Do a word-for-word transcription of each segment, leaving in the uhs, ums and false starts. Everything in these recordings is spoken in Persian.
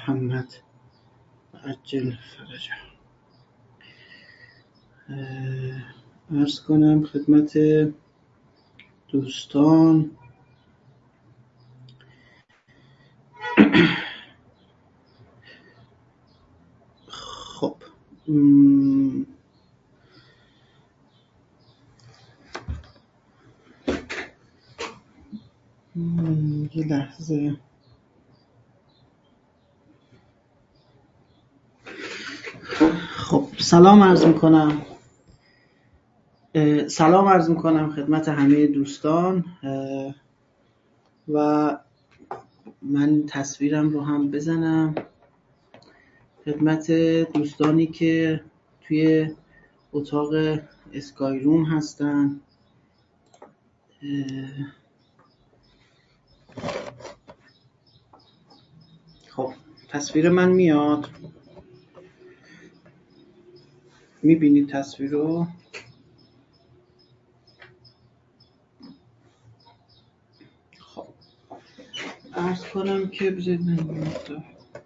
محمد عجل فرجه. عرض کنم خدمت دوستان خب م... م... یه لحظه خب سلام عرض میکنم سلام عرض میکنم خدمت همه دوستان و من تصویرم رو هم بزنم خدمت دوستانی که توی اتاق اسکای روم هستن. خب تصویر من میاد، میبینید تصویر رو؟ خب عرض کنم که بذارید من میاد.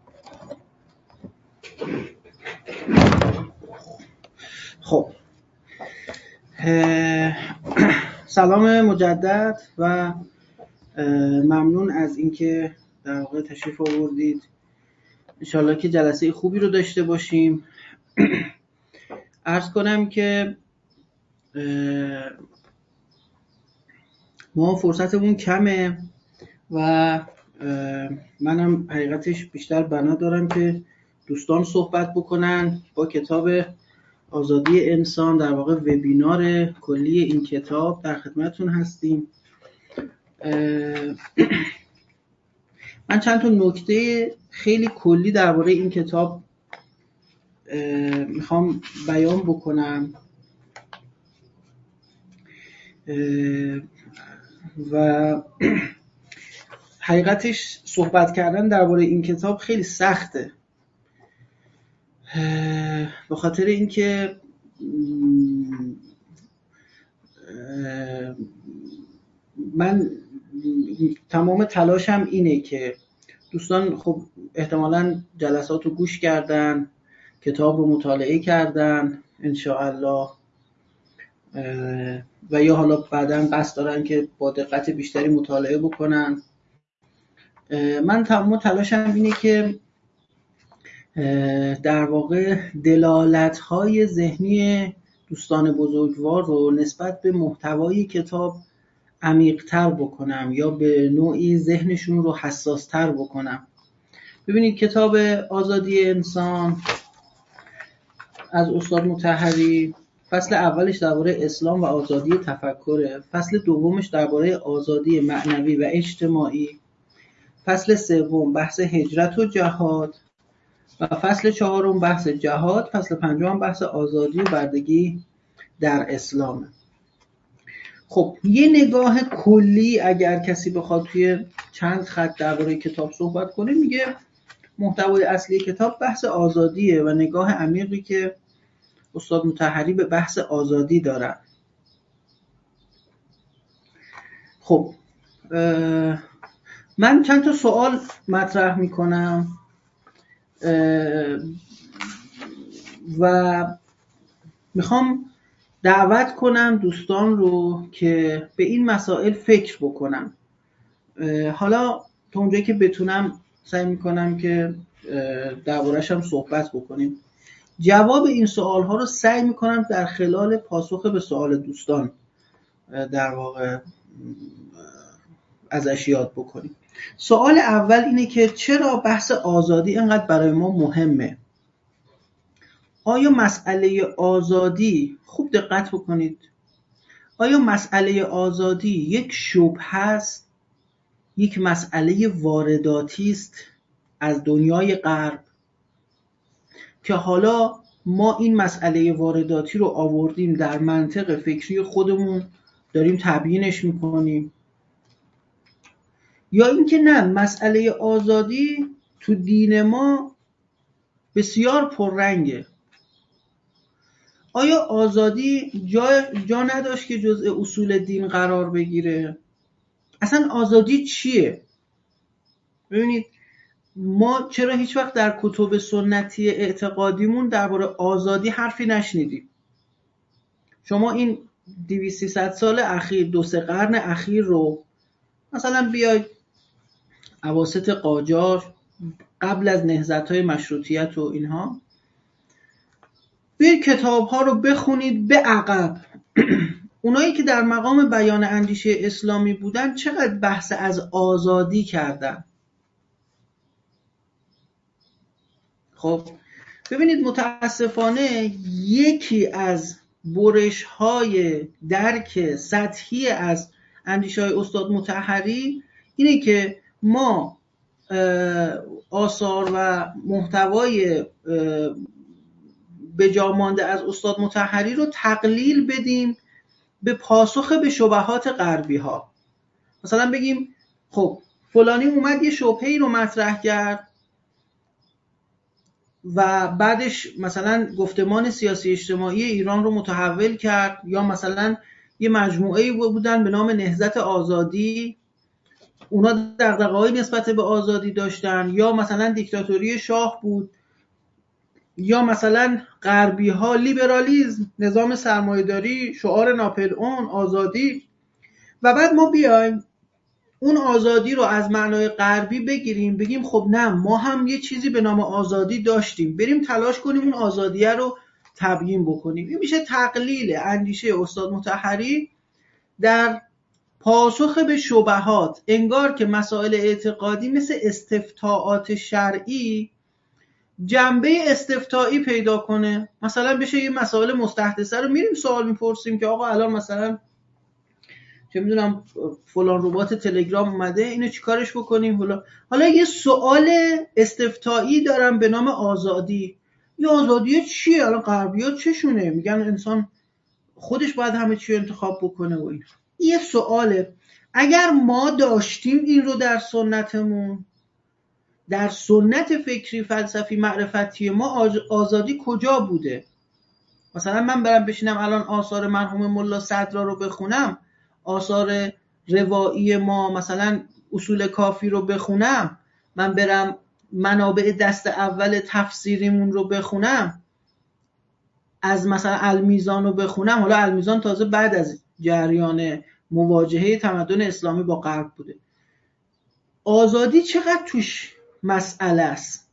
خب سلام مجدد و ممنون از اینکه در واقع تشریف آوردید. انشالله که جلسه خوبی رو داشته باشیم. عرض کنم که ما فرصتمون کمه و منم حقیقتش بیشتر بنا دارم که دوستان صحبت بکنن با کتاب آزادی انسان، در واقع وبینار کلی این کتاب در خدمتتون هستیم. من چند تا نکته خیلی کلی درباره این کتاب میخوام بیان بکنم و حقیقتش صحبت کردن درباره این کتاب خیلی سخته، به خاطر اینکه من تمام تلاشم اینه که دوستان خب احتمالاً جلسات رو گوش کردن، کتاب رو مطالعه کردن انشاءالله و یا حالا بعداً قصد دارن که با دقت بیشتری مطالعه بکنن. من تمام تلاشم اینه که در واقع دلالت‌های ذهنی دوستان بزرگوار رو نسبت به محتوای کتاب عمیق‌تر بکنم یا به نوعی ذهنشون رو حساس‌تر بکنم. ببینید کتاب آزادی انسان از استاد مطهری فصل اولش درباره اسلام و آزادی تفکره، فصل دومش درباره آزادی معنوی و اجتماعی، فصل سوم بحث هجرت و جهاد و فصل چهارم بحث جهاد، فصل پنجم بحث آزادی و بردگی در اسلام. خب یه نگاه کلی اگر کسی بخواد توی چند خط درباره کتاب صحبت کنه میگه محتوای اصلی کتاب بحث آزادیه و نگاه عمیقی که استاد مطهری به بحث آزادی دارن. خب من چند تا سوال مطرح میکنم و میخوام دعوت کنم دوستان رو که به این مسائل فکر بکنم. حالا تا اونجایی که بتونم سعی میکنم که درباره‌اش هم صحبت بکنیم. جواب این سوال ها رو سعی میکنم در خلال پاسخ به سوال دوستان در واقع ازش یاد بکنیم. سوال اول اینه که چرا بحث آزادی اینقدر برای ما مهمه؟ آیا مسئله آزادی، خوب دقت بکنید، آیا مسئله آزادی یک شبهه است، یک مسئله وارداتی است از دنیای غرب که حالا ما این مسئله وارداتی رو آوردیم در منطق فکری خودمون داریم تبیینش میکنیم، یا اینکه نه، مسئله آزادی تو دین ما بسیار پررنگه؟ آیا آزادی جا, جا نداشت که جزء اصول دین قرار بگیره؟ اصلا آزادی چیه؟ ببینید ما چرا هیچ وقت در کتب سنتی اعتقادیمون درباره آزادی حرفی نشنیدیم؟ شما این دویست سیصد سال اخیر، دو سه قرن اخیر رو مثلا بیاید اواسط قاجار، قبل از نهضت‌های مشروطیت و اینها، بیاید کتاب‌ها رو بخونید به عقب. اونایی که در مقام بیان اندیشه اسلامی بودن چقدر بحث از آزادی کردن. خب ببینید متاسفانه یکی از برش‌های درک سطحی از اندیشه‌های استاد مطهری اینه که ما آثار و محتوای به جا مانده از استاد مطهری رو تقلیل بدیم به پاسخ به شبهات غربی ها. مثلا بگیم خب فلانی اومد یه شبهه‌ای رو مطرح کرد و بعدش مثلا گفتمان سیاسی اجتماعی ایران رو متحول کرد، یا مثلا یه مجموعه‌ای بودن به نام نهضت آزادی، اونا دغدغه‌های نسبت به آزادی داشتن، یا مثلا دیکتاتوری شاه بود، یا مثلا غربی ها لیبرالیسم، نظام سرمایه‌داری، شعار ناپلئون، آزادی، و بعد ما بیایم اون آزادی رو از معنای غربی بگیریم بگیم خب نه، ما هم یه چیزی به نام آزادی داشتیم، بریم تلاش کنیم اون آزادیه رو تبیین بکنیم. این میشه تقلیل اندیشه استاد مطهری در پاسخ به شبهات. انگار که مسائل اعتقادی مثل استفتاءات شرعی جنبه استفتایی پیدا کنه. مثلا بشه یه مسائل مستحدثه رو میریم سوال میپرسیم که آقا الان مثلا چه میدونم فلان ربات تلگرام اومده، اینو چیکارش بکنیم؟ حالا حالا یه سوال استفتایی دارم به نام آزادی. یه آزادی چیه؟ الان غربی‌ها چشونه؟ میگن انسان خودش باید همه چی انتخاب بکنه و این. یه سواله. اگر ما داشتیم این رو در سنتمون، در سنت فکری فلسفی معرفتی ما، آزادی کجا بوده؟ مثلا من برم بشینم الان آثار مرحوم ملا صدرا رو بخونم، آثار روایی ما مثلا اصول کافی رو بخونم، من برم منابع دست اول تفسیریمون رو بخونم، از مثلا المیزان رو بخونم. حالا المیزان تازه بعد از جریان مواجهه تمدن اسلامی با غرب بوده. آزادی چقدر توش مسئله است؟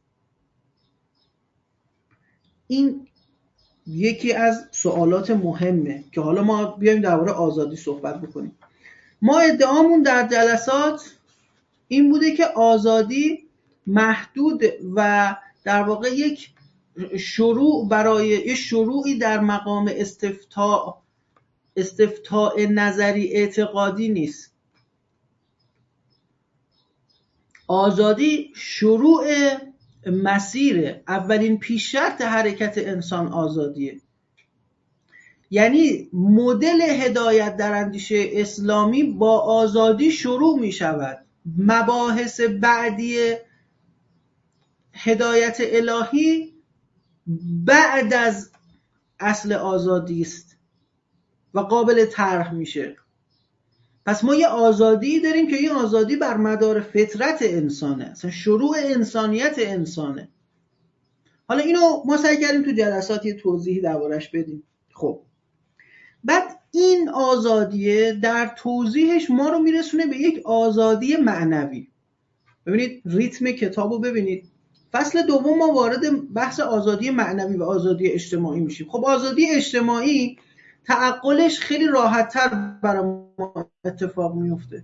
این یکی از سوالات مهمه که حالا ما بیایم درباره آزادی صحبت بکنیم. ما ادعامون در جلسات این بوده که آزادی محدود و در واقع یک شروع برای یک شروعی در مقام استفتاء استفتاء نظری اعتقادی نیست. آزادی شروع مسیر، اولین پیش شرط حرکت انسان آزادیه. یعنی مدل هدایت در اندیشه اسلامی با آزادی شروع می شود. مباحث بعدی هدایت الهی بعد از اصل آزادی است و قابل طرح میشه. پس ما یه آزادی داریم که این آزادی بر مدار فطرت انسانه، اصلا شروع انسانیت انسانه. حالا اینو ما سعی کردیم تو جلسات یه توضیحی دربارش بدیم. خب بعد این آزادیه در توضیحش ما رو میرسونه به یک آزادی معنوی. ببینید ریتم کتابو ببینید. فصل دوم ما وارد بحث آزادی معنوی و آزادی اجتماعی میشیم. خب آزادی اجتماعی تعقلش خیلی راحت‌تر برای ما اتفاق میفته،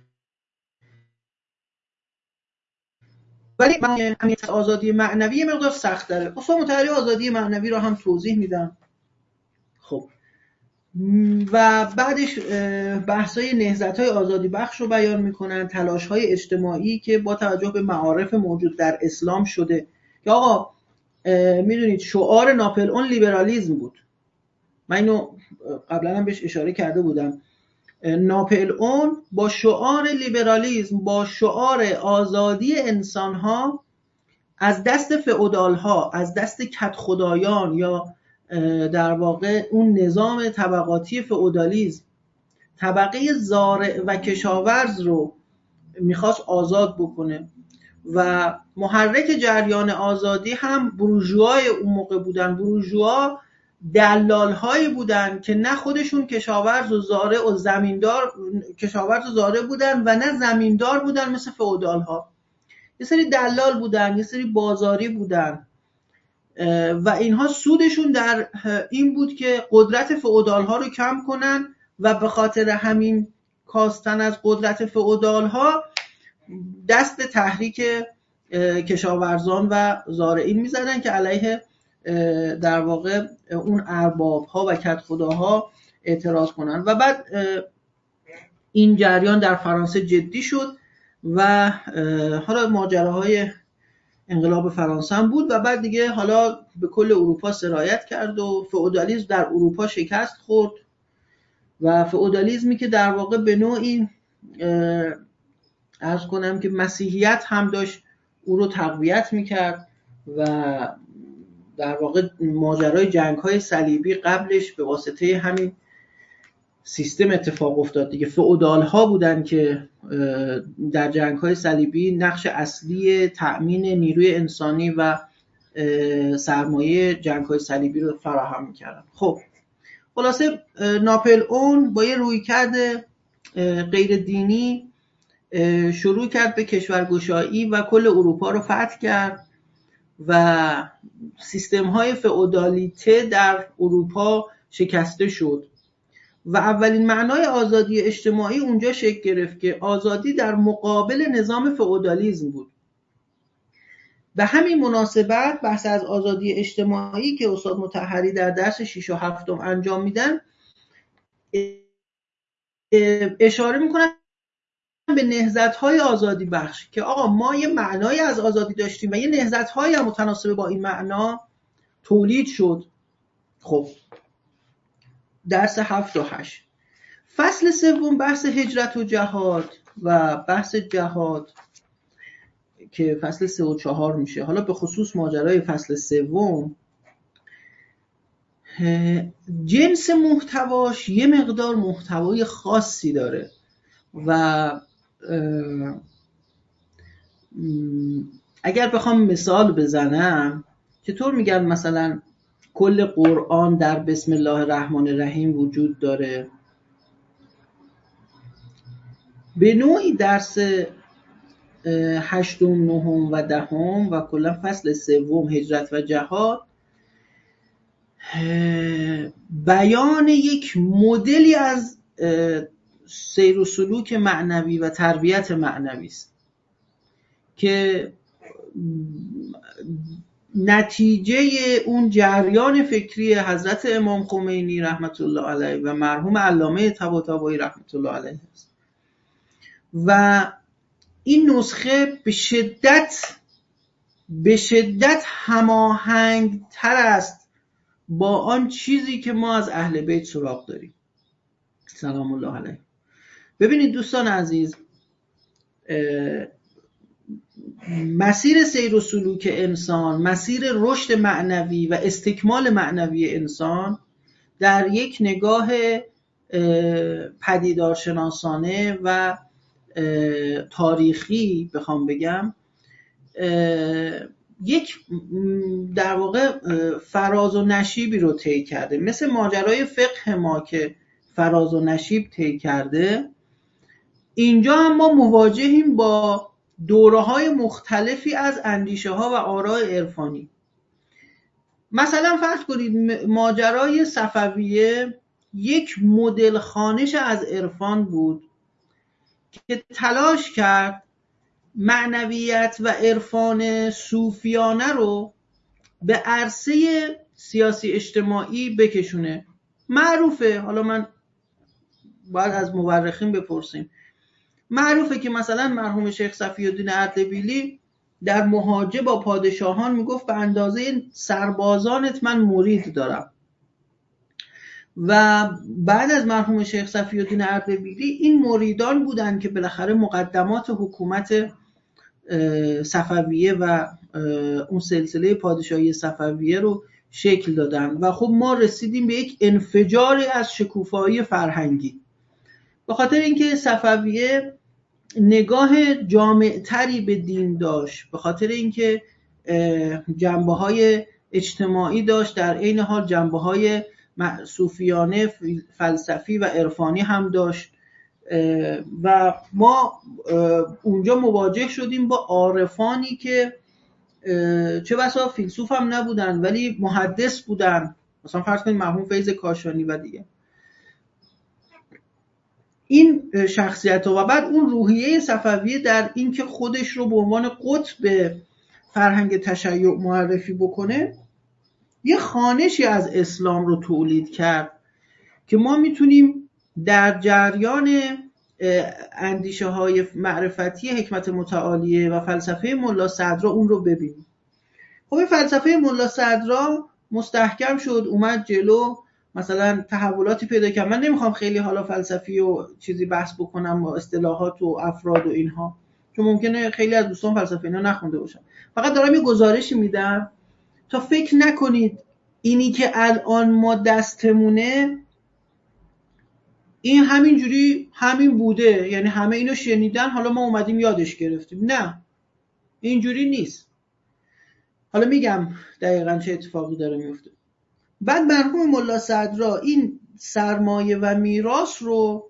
ولی من آزادی معنوی یه مقدار سخت داره. استاد مطهری آزادی معنوی رو هم توضیح میدم. خب و بعدش بحث‌های نهضت‌های آزادی بخش رو بیان میکنن، تلاش‌های اجتماعی که با توجه به معارف موجود در اسلام شده. که آقا میدونید شعار ناپلئون لیبرالیسم بود. من اینو قبلا هم بهش اشاره کرده بودم. ناپلئون با شعار لیبرالیسم، با شعار آزادی انسان‌ها از دست فئودال‌ها، از دست کدخدایان یا در واقع اون نظام طبقاتی فئودالیسم، طبقه زارع و کشاورز رو میخواست آزاد بکنه. و محرک جریان آزادی هم بورژوای اون موقع بودن. بورژوا دلال‌هایی بودن که نه خودشون کشاورز و زارع و زمیندار کشاورز و زارع بودن و نه زمیندار بودن مثل فئودال‌ها. یه سری دلال بودن، یه سری بازاری بودن و اینها سودشون در این بود که قدرت فئودال‌ها رو کم کنن و به خاطر همین کاستن از قدرت فئودال‌ها دست تحریک کشاورزان و زارعین می‌زدن که علیه در واقع اون ارباب‌ها و کدخداها اعتراض کنن. و بعد این جریان در فرانسه جدی شد و حالا ماجراهای انقلاب فرانسه هم بود و بعد دیگه حالا به کل اروپا سرایت کرد و فئودالیسم در اروپا شکست خورد و فئودالیسمی که در واقع به نوعی عرض کنم که مسیحیت هم داشت او رو تقویت میکرد و در واقع ماجرای جنگ‌های صلیبی قبلش به واسطه همین سیستم اتفاق افتاد دیگه. فئودال‌ها بودن که در جنگ‌های صلیبی نقش اصلی تأمین نیروی انسانی و سرمایه جنگ‌های صلیبی رو فراهم می‌کردن. خب خلاصه ناپلئون با یه رویکرد غیر دینی شروع کرد به کشورگشایی و کل اروپا رو فتح کرد و سیستم‌های فئودالیته در اروپا شکسته شد و اولین معنای آزادی اجتماعی اونجا شکل گرفت که آزادی در مقابل نظام فئودالیسم بود. به همین مناسبت بحث از آزادی اجتماعی که استاد مطهری در درس شش و هفتم انجام میدن اشاره میکنن به نهضت‌های آزادی بخش که آقا ما یه معنای از آزادی داشتیم و یه نهضت‌های هم متناسب با این معنا تولید شد. خب درس هفت و هشت فصل سوم بحث هجرت و جهاد و بحث جهاد که فصل سه و چهار میشه. حالا به خصوص ماجرای فصل سوم جنس محتواش یه مقدار محتوای خاصی داره و اگر بخوام مثال بزنم چطور میگن مثلا کل قرآن در بسم الله الرحمن الرحیم وجود داره. به نوعی درس هشتم، نهم و دهم و کلا فصل سوم هجرت و جهاد بیان یک مدلی از سیر و سلوک معنوی و تربیت معنوی است که نتیجه اون جریان فکری حضرت امام خمینی رحمت الله علیه و مرحوم علامه طباطبایی رحمت الله علیه است و این نسخه به شدت به شدت هماهنگ تر است با آن چیزی که ما از اهل بیت سراغ داریم سلام الله علیه. ببینید دوستان عزیز، مسیر سیر و سلوک انسان، مسیر رشد معنوی و استکمال معنوی انسان در یک نگاه پدیدارشناسانه و تاریخی بخوام بگم یک در واقع فراز و نشیبی رو طی کرده، مثل ماجرای فقه ما که فراز و نشیب طی کرده. اینجا هم ما مواجهیم با دوره‌های مختلفی از اندیشه ها و آراء عرفانی. مثلا فرض کنید ماجرای صفویه یک مدل خوانش از عرفان بود که تلاش کرد معنویت و عرفان صوفیانه رو به عرصه سیاسی اجتماعی بکشونه. معروفه، حالا من باید از مورخین بپرسیم، معروفه که مثلا مرحوم شیخ صفی الدین اردبیلی در محاجه با پادشاهان میگفت به اندازه سربازانت من مرید دارم و بعد از مرحوم شیخ صفی الدین اردبیلی این مریدان بودن که بالاخره مقدمات حکومت صفویه و اون سلسله پادشاهی صفویه رو شکل دادن و خب ما رسیدیم به یک انفجاری از شکوفایی فرهنگی به خاطر اینکه صفویه نگاه جامع‌تری به دین داشت، به خاطر اینکه جنبه‌های اجتماعی داشت، در عین حال جنبه‌های صوفیانه، فلسفی و عرفانی هم داشت و ما اونجا مواجه شدیم با عارفانی که چه بسا فیلسوف هم نبودن ولی محدث بودن، مثلا فرض کنید مرحوم فیض کاشانی و دیگه این شخصیت‌ها. و بعد اون روحیه صفویه در این که خودش رو به عنوان قطب فرهنگ تشیع معرفی بکنه یه خوانشی از اسلام رو تولید کرد که ما میتونیم در جریان اندیشه های معرفتی حکمت متعالیه و فلسفه ملا صدرا اون رو ببینیم. خب این فلسفه ملا صدرا مستحکم شد، اومد جلو، مثلا تحولاتی پیدا کرد. من نمیخوام خیلی حالا فلسفی و چیزی بحث بکنم و اصطلاحات و افراد و اینها، چون ممکنه خیلی از دوستان فلسفه اینا نخونده باشن. فقط دارم یه گزارشی میدم تا فکر نکنید اینی که الان ما دستمونه این همین جوری همین بوده، یعنی همه اینو شنیدن حالا ما اومدیم یادش گرفتیم. نه، اینجوری نیست. حالا میگم دقیقاً چه اتفاقی داره میفته. بعد مرحوم ملا صدرا این سرمایه و میراث رو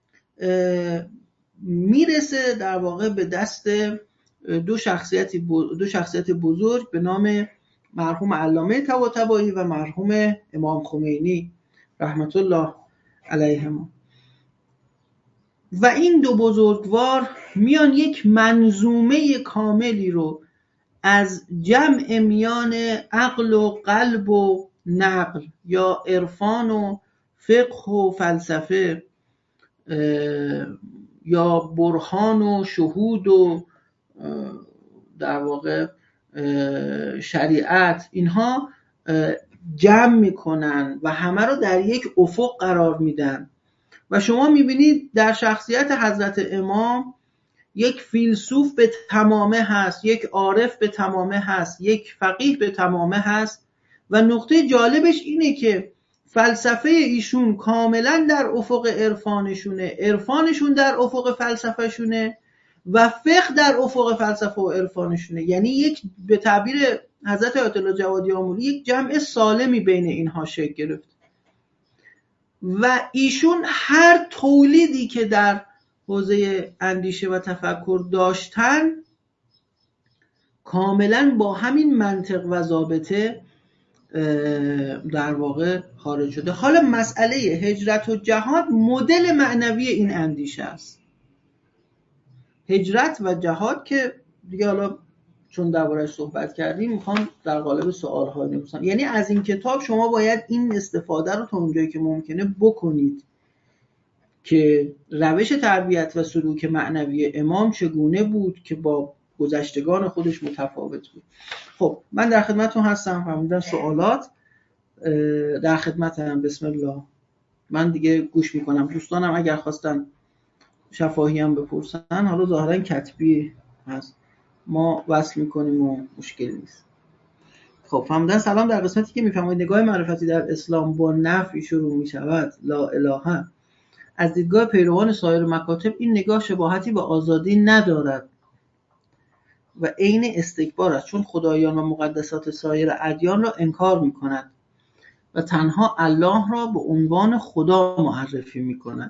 میرسه در واقع به دست دو شخصیت دو شخصیت بزرگ به نام مرحوم علامه طباطبایی و مرحوم امام خمینی رحمت الله علیهما. و این دو بزرگوار میان یک منظومه کاملی رو از جمع میان عقل و قلب و نقل یا عرفان و فقه و فلسفه یا برهان و شهود و در واقع شریعت، اینها جمع میکنن و همه رو در یک افق قرار میدن. و شما میبینید در شخصیت حضرت امام یک فیلسوف به تمامه هست، یک عارف به تمامه هست، یک فقیه به تمامه هست. و نقطه جالبش اینه که فلسفه ایشون کاملا در افق عرفانشونه، عرفانشون در افق فلسفهشونه و فقه در افق فلسفه و عرفانشونه. یعنی یک به تعبیر حضرت آیت الله جوادی آمولی یک جمع سالمی بین اینها شکل گرفت. و ایشون هر تولیدی که در حوزه اندیشه و تفکر داشتن کاملا با همین منطق و ضابطه در واقع خارج شده. حالا مسئله هجرت و جهاد مدل معنوی این اندیشه است. هجرت و جهاد که دیگه حالا چون درباره‌اش صحبت کردیم میخوام در قالب سوال‌ها نپرسم. یعنی از این کتاب شما باید این استفاده رو تا اونجایی که ممکنه بکنید که روش تربیت و سلوک معنوی امام چگونه بود که با گذشتگان خودش متفاوت بود. خب من در خدمتتون هستم، فهمیدم سوالات در خدمتم. بسم الله، من دیگه گوش میکنم. دوستانم اگر خواستن شفاهی هم بپرسن، حالا ظاهرا کتبی هست ما وصل میکنیم و مشکلی نیست. خب فهمیدن. سلام. در قسمتی که میفهمید نگاه معرفتی در اسلام با نفی شروع میشود، لا اله، از دیدگاه پیروان سایر مکاتب این نگاه شباهتی به آزادی ندارد و عین استکبار است، چون خدایان و مقدسات سایر ادیان را انکار میکند و تنها الله را به عنوان خدا معرفی میکند.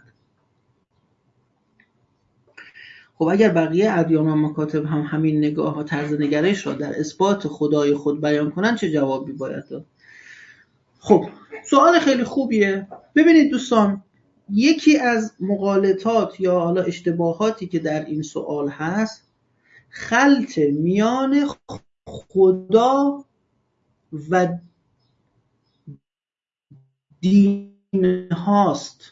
خب اگر بقیه ادیان و مکاتب هم همین نگاه ها طرز نگرش را در اثبات خدای خود بیان کنند چه جوابی باید داد؟ خب سوال خیلی خوبیه. ببینید دوستان، یکی از مغالطات یا حالا اشتباهاتی که در این سوال هست خلط میان خدا و دین هاست.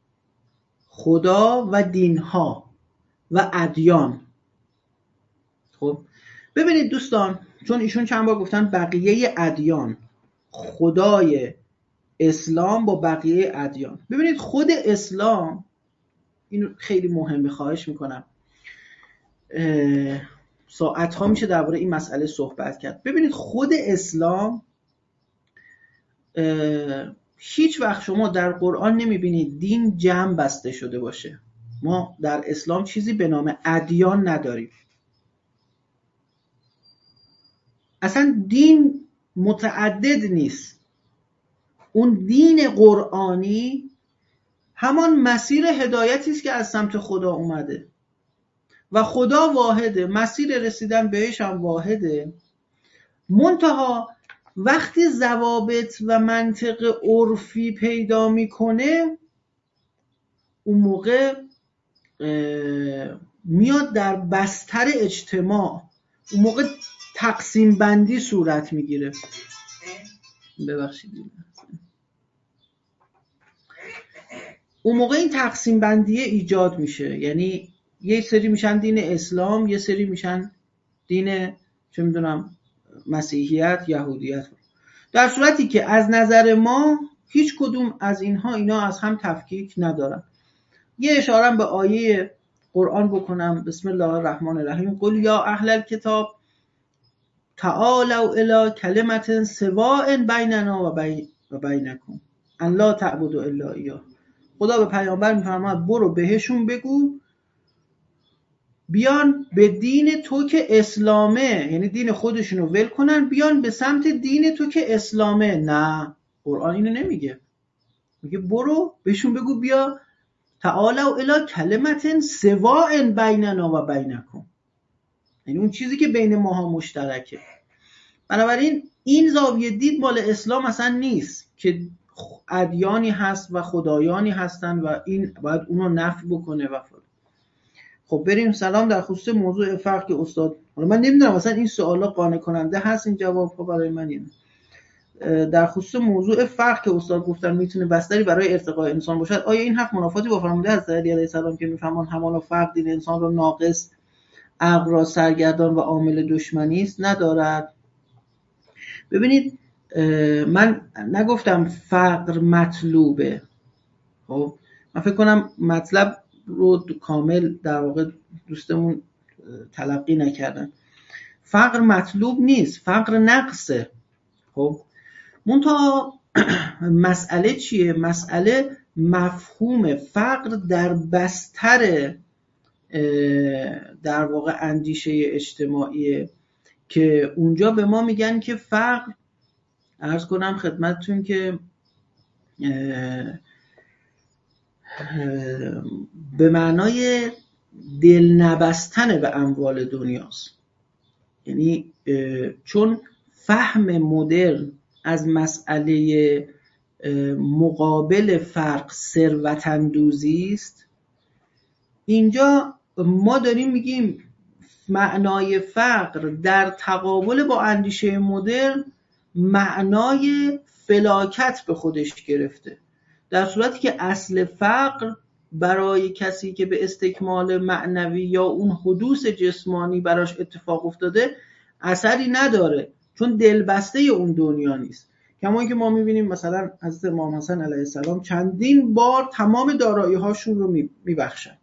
خدا و دین ها و ادیان. خب ببینید دوستان، چون ایشون چند بار گفتن بقیه ادیان، خدای اسلام با بقیه ادیان. ببینید خود اسلام، این خیلی مهمه، خواهش میکنم ساعت ها میشه درباره این مسئله صحبت کرد. ببینید خود اسلام هیچ وقت شما در قرآن نمیبینید دین جمع بسته شده باشه. ما در اسلام چیزی به نام ادیان نداریم. اصلا دین متعدد نیست. اون دین قرآنی همان مسیر هدایتی است که از سمت خدا اومده و خدا واحده، مسیر رسیدن بهش هم واحده. منتها وقتی ضوابط و منطق عرفی پیدا میکنه اون موقع میاد در بستر اجتماع، اون موقع تقسیم بندی صورت میگیره. ببخشید اون موقع این تقسیم بندی ایجاد میشه، یعنی یه سری میشن دین اسلام، یه سری میشن دین چه میدونم مسیحیت، یهودیت، در صورتی که از نظر ما هیچ کدوم از اینها اینا از هم تفکیک ندارن. یه اشاره به آیه قرآن بکنم، بسم الله الرحمن الرحیم. قل یا اهل الکتاب تعالوا الی کلمة سواء بیننا و بینکم ان لا تعبدوا الا ایاه. خدا به پیامبر میفرماد برو بهشون بگو بیان به دین تو که اسلامه، یعنی دین خودشونو ول کنن بیان به سمت دین تو که اسلامه. نه، قرآن اینو نمیگه، میگه برو بهشون بگو بیا تعالوا الی کلمة سواء بیننا و بینکم، یعنی اون چیزی که بین ماها مشترکه. بنابراین این زاویه دید مال اسلام اصلا نیست که ادیانی هست و خدایانی هستن و این باید اونو نفی بکنه و فلان. خب بریم سلام در خصوص موضوع فرق که استاد، حالا من نمیدونم اصلا این سوالا قانع کننده هست، این جواب ها برای من اینه. در خصوص موضوع فرق که استاد گفتن میتونه بستری برای ارتقاء انسان باشد، آیا این حرف منافاتی با فرموده حضرت علی علیه السلام که میفهمان همان فرق دین انسان را ناقص، عقل را سرگردان و عامل دشمنی است ندارد؟ ببینید من نگفتم فقر مطلوبه، خب من فکر کنم مطلب رو کامل در واقع دوستمون تلقی نکردن. فقر مطلوب نیست، فقر نقصه. خب منتها مسئله چیه؟ مسئله مفهوم فقر در بستر در واقع اندیشه اجتماعیه که اونجا به ما میگن که فقر، عرض کنم خدمتتون که به معنای دل نبستن به اموال دنیاست. یعنی چون فهم مدرن از مسئله مقابل فرق ثروت اندوزی است، اینجا ما داریم میگیم معنای فقر در تقابل با اندیشه مدرن معنای فلاکت به خودش گرفته، در صورتی که اصل فقر برای کسی که به استکمال معنوی یا اون حدوث جسمانی براش اتفاق افتاده اثری نداره، چون دلبسته اون دنیا نیست. کما اینکه ما میبینیم مثلا حضرت امام حسن علیه السلام چندین بار تمام دارایی هاشون رو میبخشن.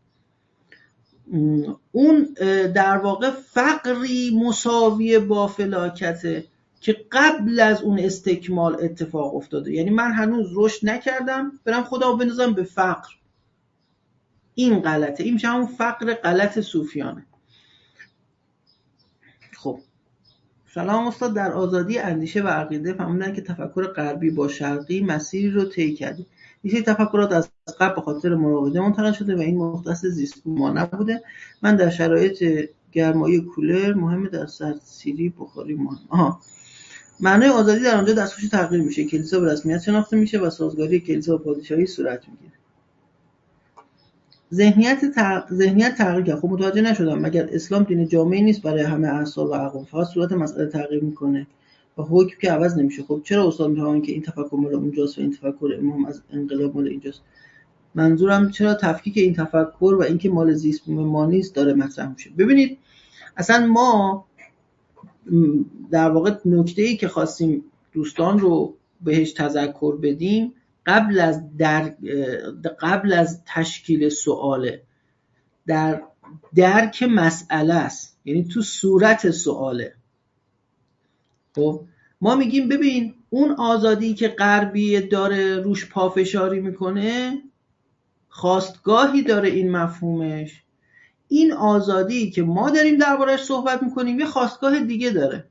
اون در واقع فقری مساوی با فلاکته که قبل از اون استکمال اتفاق افتاده. یعنی من هنوز رشد نکردم برم خدا رو بندازم به فقر، این غلطه، این میشه همون فقر غلط صوفیانه. خب سلام استاد، در آزادی اندیشه و عقیده فهمیدن که تفکر غربی با شرقی مسیری رو طی کرده. این تفکرات از قبل به خاطر مراوده منتقل شده و این مختص زیست ما نبوده. من در شرایط گرمایی کولر مهمه در سرسیری بخاری ما. آها، معنای آزادی در آنجا دستخوش تغییر میشه، کلیسا به رسمیت شناخته میشه و سازگاری کلیسا و پادشاهی صورت میگیره. ذهنیت تغ... ذهنیت تغییر کرد. خب متوجه نشدم، مگر اسلام دین جامعی نیست برای همه اعصاب و اقوام، فقط صورت مسئله تغییر میکنه و حکم که عوض نمیشه؟ خب چرا استاد میفهمن که این تفکر مال اونجاست و این تفکر امام از انقلاب مال اینجاست؟ منظورم چرا تفکیک این تفکر و اینکه مال زیست بوم ما نیست داره مطرح میشه. ببینید اصلا ما در واقع نکته‌ای که خواستیم دوستان رو بهش تذکر بدیم قبل از در قبل از تشکیل سواله، در درک مسئله است، یعنی تو صورت سواله. خب ما میگیم ببین اون آزادی که غربی داره روش پافشاری میکنه خواستگاهی داره این مفهومش. این آزادی که ما داریم دربارش صحبت میکنیم یه خواستگاه دیگه داره.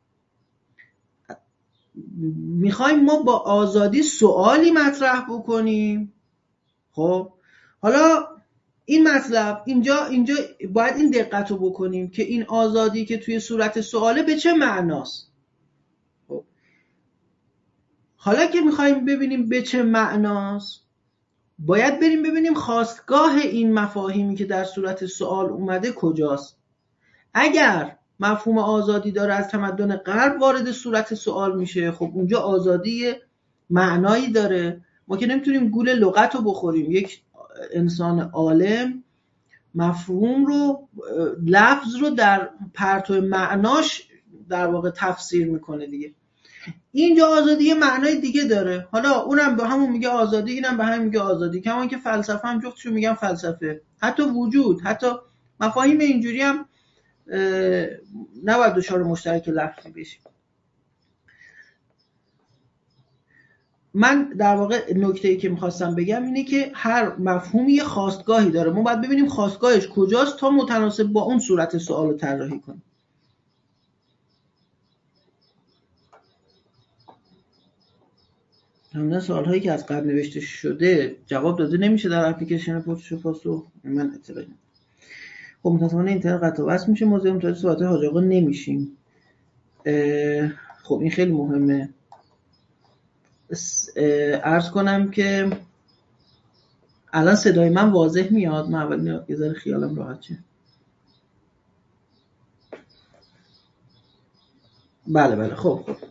میخوایم ما با آزادی سوالی مطرح بکنیم. خب حالا این مطلب اینجا اینجا باید این دقت رو بکنیم که این آزادی که توی صورت سواله به چه معناست. خب حالا که میخوایم ببینیم به چه معناست، باید بریم ببینیم خواستگاه این مفاهیمی که در صورت سوال اومده کجاست. اگر مفهوم آزادی داره از تمدن غرب وارد صورت سوال میشه، خب اونجا آزادی معنایی داره. ما که نمیتونیم گول لغت رو بخوریم. یک انسان عالم مفهوم رو، لفظ رو در پرتو معناش در واقع تفسیر میکنه دیگه. اینجا آزادی معنای دیگه داره. حالا اونم به همون میگه آزادی، اینم به همون میگه آزادی. کما که فلسفه هم جفتشون میگن فلسفه. حتی وجود، حتی مفاهیم اینجوری هم نباید دچار مشترک لفظی بشیم. من در واقع نکته‌ای که میخواستم بگم اینه که هر مفهومی یه خواستگاهی داره. ما باید ببینیم خواستگاهش کجاست تا متناسب با اون صورت سوال رو طراحی کنیم. همین سوال‌هایی که از قبل نوشته شده جواب داده نمیشه در اپلیکیشن پرسش و پاسخ. من اطلاعی ندارم. خب متأسفانه اینترنت قطع و وصل میشه، ما متوجه صحبت حاج آقا نمیشیم. خب این خیلی مهمه. عرض کنم که الان صدای من واضح میاد. من اول یه ذره خیالم راحت شه. بله بله خب خب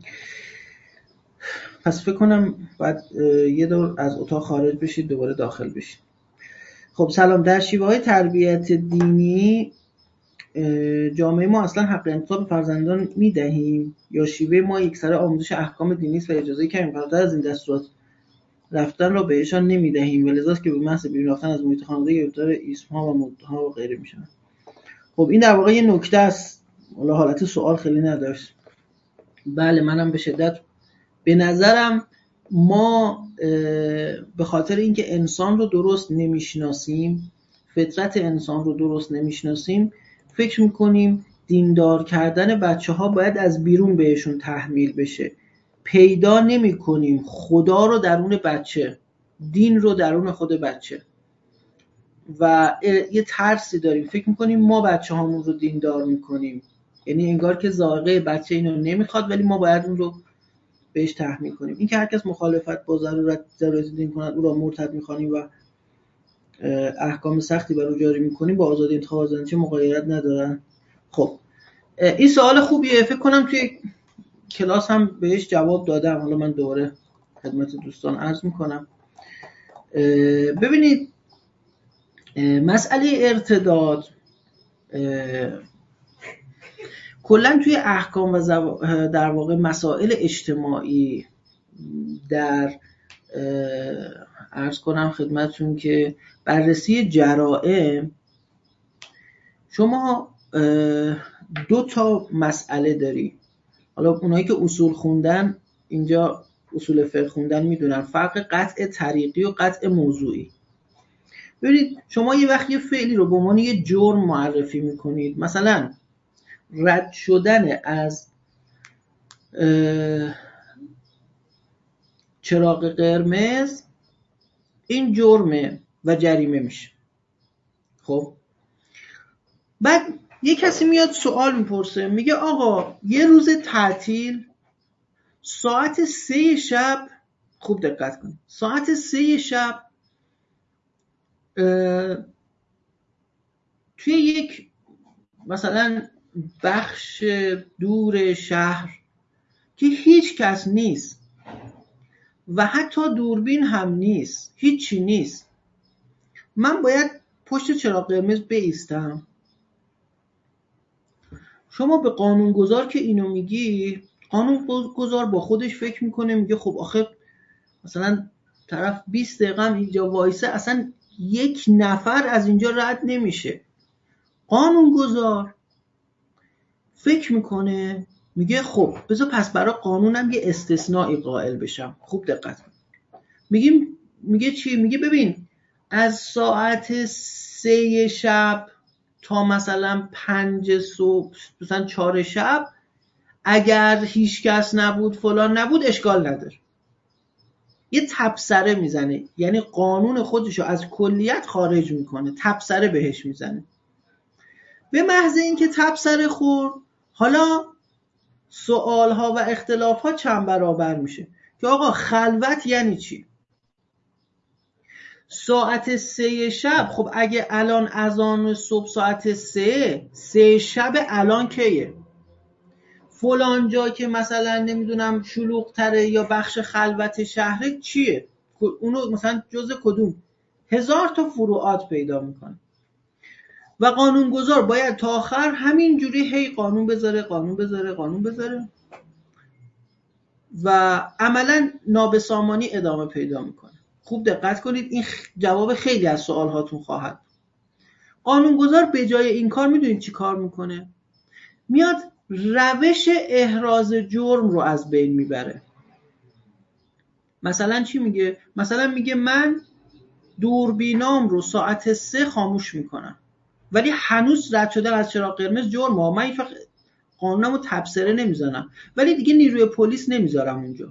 پس فکر کنم بعد یه دور از اتاق خارج بشید دوباره داخل بشید. خب سلام. در شیوه‌های تربیت دینی جامعه ما اصلا حق انتخاب فرزندان میدهیم یا شیوه ما یکسره آموزش احکام دینی است و اجازه کمی فراتر از این دستورات رفتن را بهشان نمیدهیم و لذاست که به محض بیرون رفتن از محیط خانواده گرفتار ایسم‌ها و مدها و غیره میشن. خب این در واقع یه نکته است. حالا حالت سوال خیلی نداشت. بله منم به شدت به نظرم ما به خاطر اینکه انسان رو درست نمیشناسیم، فطرت انسان رو درست نمیشناسیم، فکر میکنیم دیندار کردن بچه ها باید از بیرون بهشون تحمیل بشه. پیدا نمی کنیم خدا رو درون بچه، دین رو درون خود بچه و یه ترسی داریم. فکر میکنیم ما بچه هامون رو دیندار میکنیم، یعنی انگار که ذائقه بچه اینو نمیخواد ولی ما باید اون رو بهش تحمیل کنیم. این که هر کس مخالفت با ضرورت ضرورت دین کند او را مرتد میخوانیم و احکام سختی بر او جاری میکنیم با آزادی انتخاب زنده مغایرت ندارن. خب این سوال خوبیه. فکر کنم توی کلاس هم بهش جواب دادم. حالا من دوباره خدمت دوستان عرض میکنم. ببینید مسئله ارتداد کلا توی احکام و در واقع مسائل اجتماعی در عرض کنم خدمتتون که بررسی جرائم شما دو تا مسئله داری. حالا اونایی که اصول خوندن اینجا اصول فقه خوندن میدونن فرق قطع طریقی و قطع موضوعی. ببینید شما یه وقت یه فعلی رو به عنوان یه جرم معرفی میکنید، مثلا رد شدن از چراغ قرمز، این جرمه و جریمه میشه. خب بعد یه کسی میاد سوال میپرسه، میگه آقا یه روز تعطیل ساعت سه شب، خوب دقت کن، ساعت سه شب توی یک مثلا بخش دور شهر که هیچ کس نیست و حتی دوربین هم نیست، هیچی نیست، من باید پشت چراغ قرمز بایستم. شما به قانونگذار که اینو میگی، قانونگذار با خودش فکر میکنه، میگه خب آخه مثلا طرف بیست دقیقه هم اینجا وایسه اصلا یک نفر از اینجا رد نمیشه. قانونگذار فکر میکنه میگه خب بذار پس برای قانونم یه استثنایی قائل بشم. خوب دقت کن. میگیم میگه چی؟ میگه ببین از ساعت سه شب تا مثلا پنج صبح، مثلا چهار شب، اگر هیچ کس نبود فلان نبود اشکال نداره. یه تبصره میزنه، یعنی قانون خودشو از کلیت خارج میکنه، تبصره بهش میزنه. به محض اینکه تبصره خورد، حالا سوالها و اختلافها چند برابر میشه که آقا خلوت یعنی چی؟ ساعت سه شب، خب اگه الان اذان صبح ساعت سه، سه شب الان کیه؟ فلان جا که مثلا نمیدونم شلوغ تره یا بخش خلوت شهره چیه؟ اونو مثلا جز کدوم؟ هزار تا فروعات پیدا میکنه و قانونگذار باید تا آخر همین جوری هی قانون بذاره قانون بذاره قانون بذاره و عملا نابسامانی ادامه پیدا میکنه. خوب دقت کنید، این جواب خیلی از سوال هاتون خواهد. قانونگذار به جای این کار میدونید چی کار میکنه؟ میاد روش احراز جرم رو از بین میبره. مثلا چی میگه؟ مثلا میگه من دوربینام رو ساعت سه خاموش میکنم، ولی هنوز رد شدن از چراغ قرمز جرمه، من هیچ وقت قانونمو تبصره نمیزنم، ولی دیگه نیروی پلیس نمیذارم اونجا.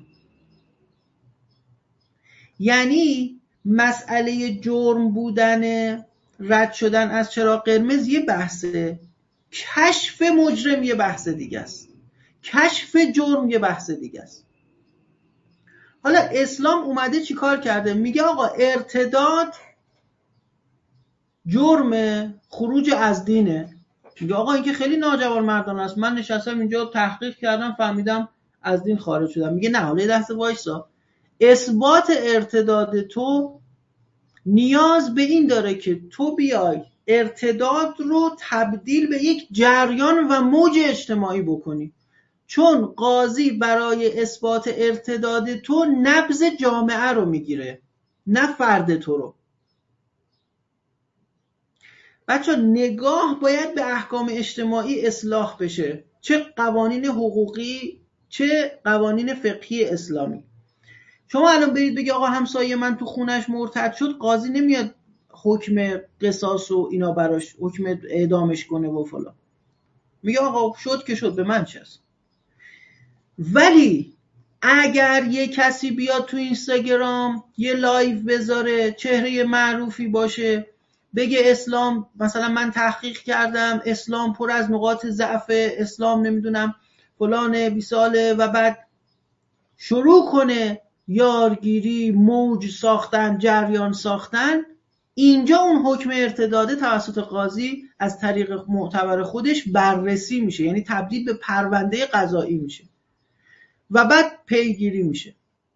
یعنی مسئله جرم بودن رد شدن از چراغ قرمز یه بحثه، کشف مجرم یه بحث دیگه است، کشف جرم یه بحث دیگه است. حالا اسلام اومده چی کار کرده؟ میگه آقا ارتداد جرم، خروج از دینه. میگه آقا این که خیلی ناجوان مردانه است، من نشستم اینجا تحقیق کردم فهمیدم از دین خارج شدم. میگه نه، حالا یه لحظه وایسا، اثبات ارتداد تو نیاز به این داره که تو بیای ارتداد رو تبدیل به یک جریان و موج اجتماعی بکنی، چون قاضی برای اثبات ارتداد تو نبض جامعه رو میگیره، نه فرد تو رو. بچه نگاه باید به احکام اجتماعی اصلاح بشه، چه قوانین حقوقی چه قوانین فقهی اسلامی. شما الان برید بگی آقا همسایه من تو خونش مرتد شد، قاضی نمیاد حکم قصاص و اینا براش حکم اعدامش کنه و فلان، میگه آقا شد که شد، به من چه است. ولی اگر یه کسی بیاد تو اینستاگرام یه لایو بذاره، چهره معروفی باشه، بگه اسلام مثلا من تحقیق کردم اسلام پر از نقاط ضعف، اسلام نمیدونم فلانه بیساله، و بعد شروع کنه یارگیری، موج ساختن، جریان ساختن، اینجا اون حکم ارتداده توسط قاضی از طریق معتبر خودش بررسی میشه، یعنی تبدیل به پرونده قضایی میشه و بعد پیگیری میشه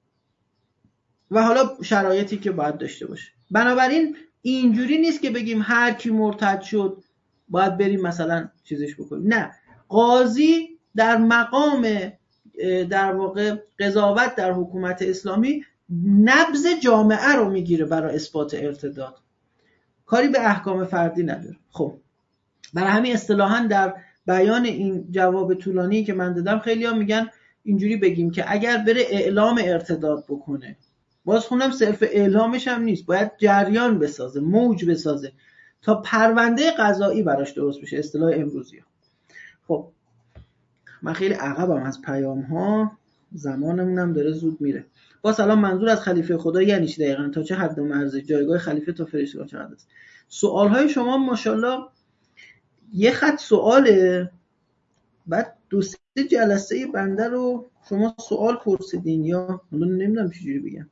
و حالا شرایطی که باید داشته باشه. بنابراین اینجوری نیست که بگیم هر کی مرتد شد باید بریم مثلا چیزش بکنیم، نه، قاضی در مقام در واقع قضاوت در حکومت اسلامی نبض جامعه رو میگیره برای اثبات ارتداد، کاری به احکام فردی نداره. خب برای همین اصطلاحاً در بیان این جواب طولانی که من دادم خیلی ها میگن اینجوری بگیم که اگر بره اعلام ارتداد بکنه، باز خونم صرف اعلامش هم نیست، باید جریان بسازه، موج بسازه تا پرونده قضایی براش درست بشه، اصطلاح امروزی ها. خب من خیلی عقبم از پیام ها، زمانمونم داره زود میره. با سلام، منظور از خلیفه خدا یعنی چی دقیقاً؟ تا چه حد و مرز جایگاه خلیفه تا فرشتگان چقدر است؟ سوال های شما ماشاءالله یه خط سواله، بعد دو سه جلسه بنده رو شما سوال پرسیدین، یا نمیدونم چجوری بگم،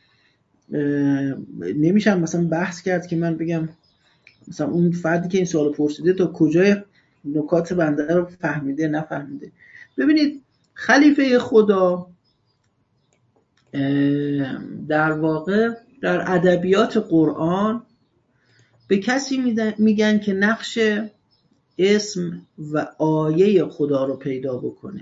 نمیشم مثلا بحث کرد که من بگم مثلا اون فردی که این سوال پرسیده تا کجای نکات بنده رو فهمیده نفهمیده. ببینید خلیفه خدا در واقع در ادبیات قرآن به کسی میگن که نقش اسم و آیه خدا رو پیدا بکنه.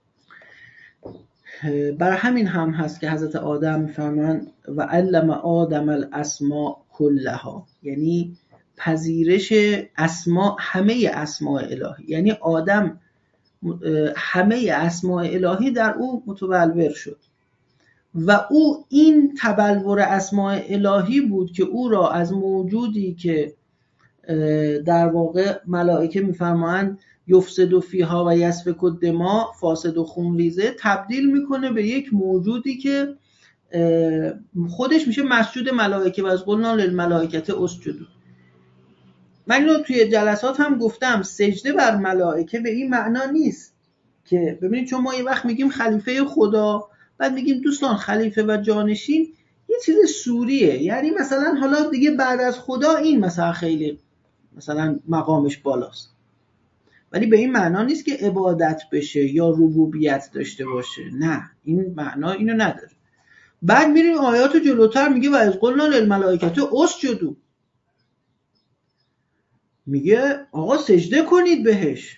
برای همین هم هست که حضرت آدم میفرمان و علم آدم الاسماء کلها، یعنی پذیرش اسماء، همه اسماء الهی، یعنی آدم همه اسماء الهی در او متبلور شد. و او این تبلور اسماء الهی بود که او را از موجودی که در واقع ملائکه میفرمایند یفسد فیها و یسفک الدماء، فاسد و خونریزه، تبدیل میکنه به یک موجودی که خودش میشه مسجود ملائکه و از قلنا للملائکه اسجدوا. من اینو توی جلسات هم گفتم، سجده بر ملائکه به این معنا نیست که ببینید، چون ما یه وقت میگیم خلیفه خدا، بعد میگیم دوستان خلیفه و جانشین یه چیز سوریه، یعنی مثلا حالا دیگه بعد از خدا این مثلا خیلی مثلا مقامش بالاست، ولی به این معنا نیست که عبادت بشه یا ربوبیت داشته باشه. نه، این معنا اینو نداره. بعد میریم آیات جلوتر میگه و از قلنا للملائکه اسجدوا، میگه آقا سجده کنید بهش.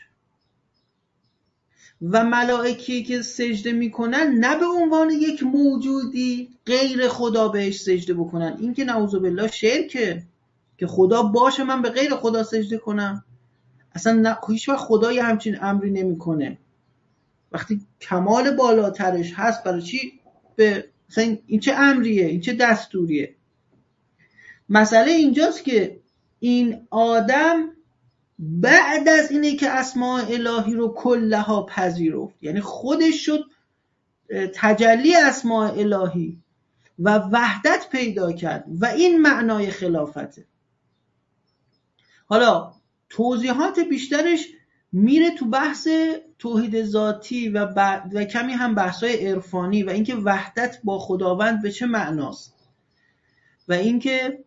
و ملائکی که سجده میکنن نه به عنوان یک موجودی غیر خدا بهش سجده بکنن، این که نعوذ بالله شرکه که خدا باشه من به غیر خدا سجده کنم. اصلا نه، هیچ وقت خدا یه همچین امری نمیکنه. وقتی کمال بالاترش هست برای چی به مثلا این چه امریه، این چه دستوریه؟ مسئله اینجاست که این آدم بعد از اینه که اسماء الهی رو کلها پذیرفت، یعنی خودش شد تجلی اسماء الهی و وحدت پیدا کرد و این معنای خلافته. حالا توضیحات بیشترش میره تو بحث توحید ذاتی و, و کمی هم بحثای عرفانی و اینکه وحدت با خداوند به چه معناست و اینکه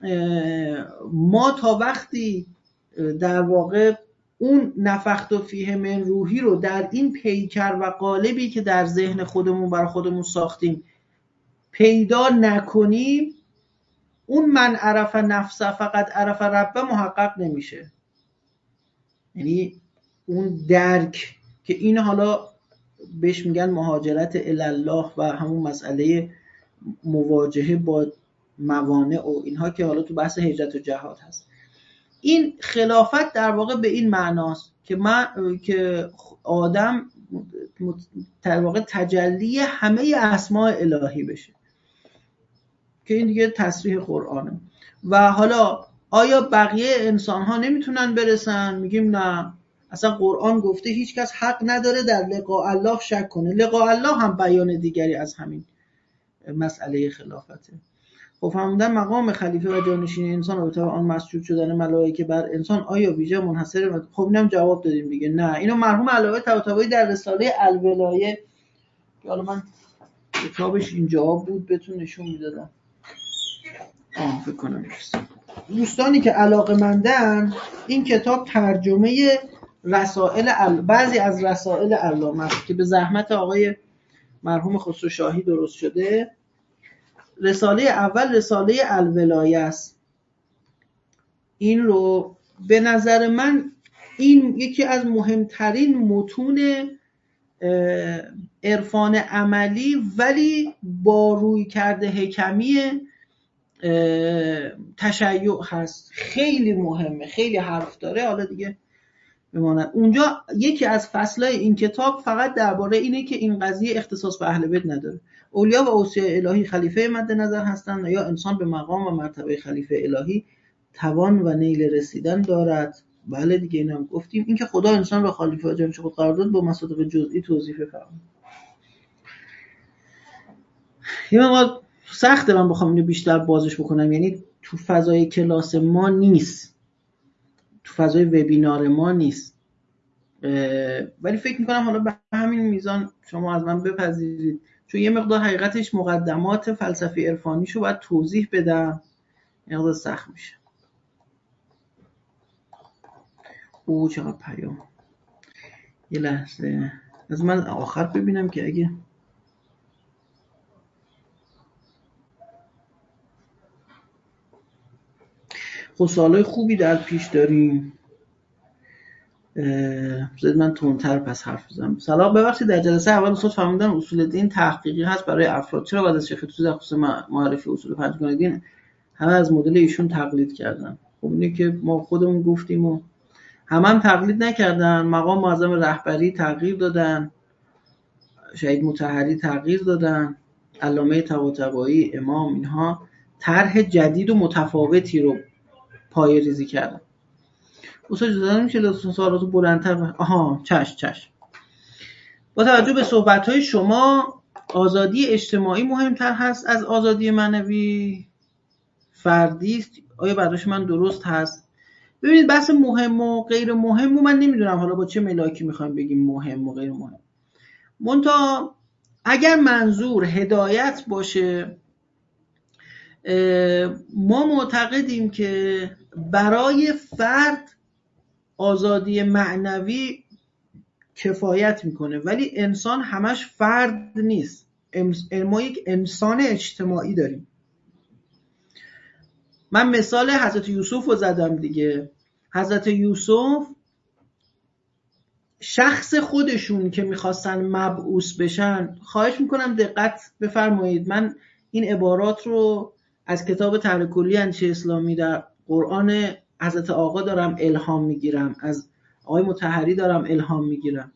ما تا وقتی در واقع اون نفخت فیه من روحی رو در این پیکر و قالبی که در ذهن خودمون برای خودمون ساختیم پیدا نکنیم، اون من عرف نفسه فقط عرف ربه محقق نمیشه. یعنی اون درک که این حالا بهش میگن مهاجرت الله و همون مسئله مواجهه با موانع و اینها که حالا تو بحث هجرت و جهاد هست، این خلافت در واقع به این معناست که من که آدم در واقع تجلی همه اسماء الهی بشه، که این دیگه تصریح قرآنه. و حالا آیا بقیه انسان ها نمیتونن برسن؟ میگیم نه، اصلا قرآن گفته هیچ کس حق نداره در لقاء الله شک کنه. لقاء الله هم بیان دیگری از همین مسئله خلافته. خب فرمودن مقام خلیفه و جانشین انسان و به تبع آن مسجود شدن ملائکه بر انسان آیا ویژه منحصر؟ خب اینم جواب دادیم دیگه، نه. اینو مرحوم علامه طباطبایی در رساله الولایه که حالا من کتابش اینجا بود بهتون نشون میدادم، آه فکر کنم دوستانی که علاقه‌مندن این کتاب ترجمه رسائل ال... بعضی از رسائل علامه است که به زحمت آقای مرحوم خسرو شاهی درست شده. رساله اول رساله الولایه است. این رو به نظر من این یکی از مهمترین متون عرفان عملی ولی با روی کرده حکمی تشیع هست. خیلی مهمه، خیلی حرف داره. حالا دیگه بماند اونجا یکی از فصلای این کتاب فقط درباره اینه که این قضیه اختصاص به اهل بیت نداره. اولیا و اوصیا الهی خلیفه مد نظر هستند یا انسان به مقام و مرتبه خلیفه الهی توان و نیل رسیدن دارد. بله دیگه اینا هم گفتیم. این که خدا انسان را خلیفه جانش خود قرار داد با مصادیق جزئی توضیح فرمود. یه مقدار سخته من بخوام اینو بیشتر بازش بکنم، یعنی تو فضای کلاس ما نیست، تو فضای وبینار ما نیست، ولی فکر میکنم حالا به همین میزان شما از من بپذیرید، چون یه مقدار حقیقتش مقدمات فلسفی عرفانیشو باید توضیح بدم، یه مقدار سخت میشه. او چقدر پیام. یه لحظه از من آخر ببینم که اگه خب سوالای خوبی در پیش داریم. زد من تونتر پس حرف بزنم. سلام، ببخشید در جلسه اول استاد فرمودن اصول دین تحقیقی هست برای افراد، چرا بعد از شیخ توسی در خصوص معرفی اصول پنجگانه دین همه از مدل ایشون تقلید کردن؟ خب اینه که ما خودمون گفتیم و همه هم تقلید نکردن. مقام معظم رهبری تغییر دادن، شهید مطهری تغییر دادن، علامه طباطبایی، امام، اینها طرح جدید و متفاوتی رو پای ریزی کردن. استاد اجازه دارم میشه لطفاً سوالاتو بلندتر؟ آها چشم چشم. با توجه به صحبت‌های شما آزادی اجتماعی مهمتر هست از آزادی معنوی فردی است. آیا برداشت من درست هست؟ ببینید بحث مهم و غیر مهم و من نمیدونم حالا با چه ملاکی میخوایم بگیم مهم و غیر مهم. منتها اگر منظور هدایت باشه، ما معتقدیم که برای فرد آزادی معنوی کفایت میکنه، ولی انسان همش فرد نیست. ما یک انسان اجتماعی داریم. من مثال حضرت یوسف رو زدم دیگه. حضرت یوسف شخص خودشون که میخواستن مبعوث بشن، خواهش میکنم دقت بفرمایید، من این عبارات رو از کتاب طرح کلی اندیشه اسلامی در قرآن حضرت آقا دارم الهام میگیرم، از آقای مطهری دارم الهام میگیرم.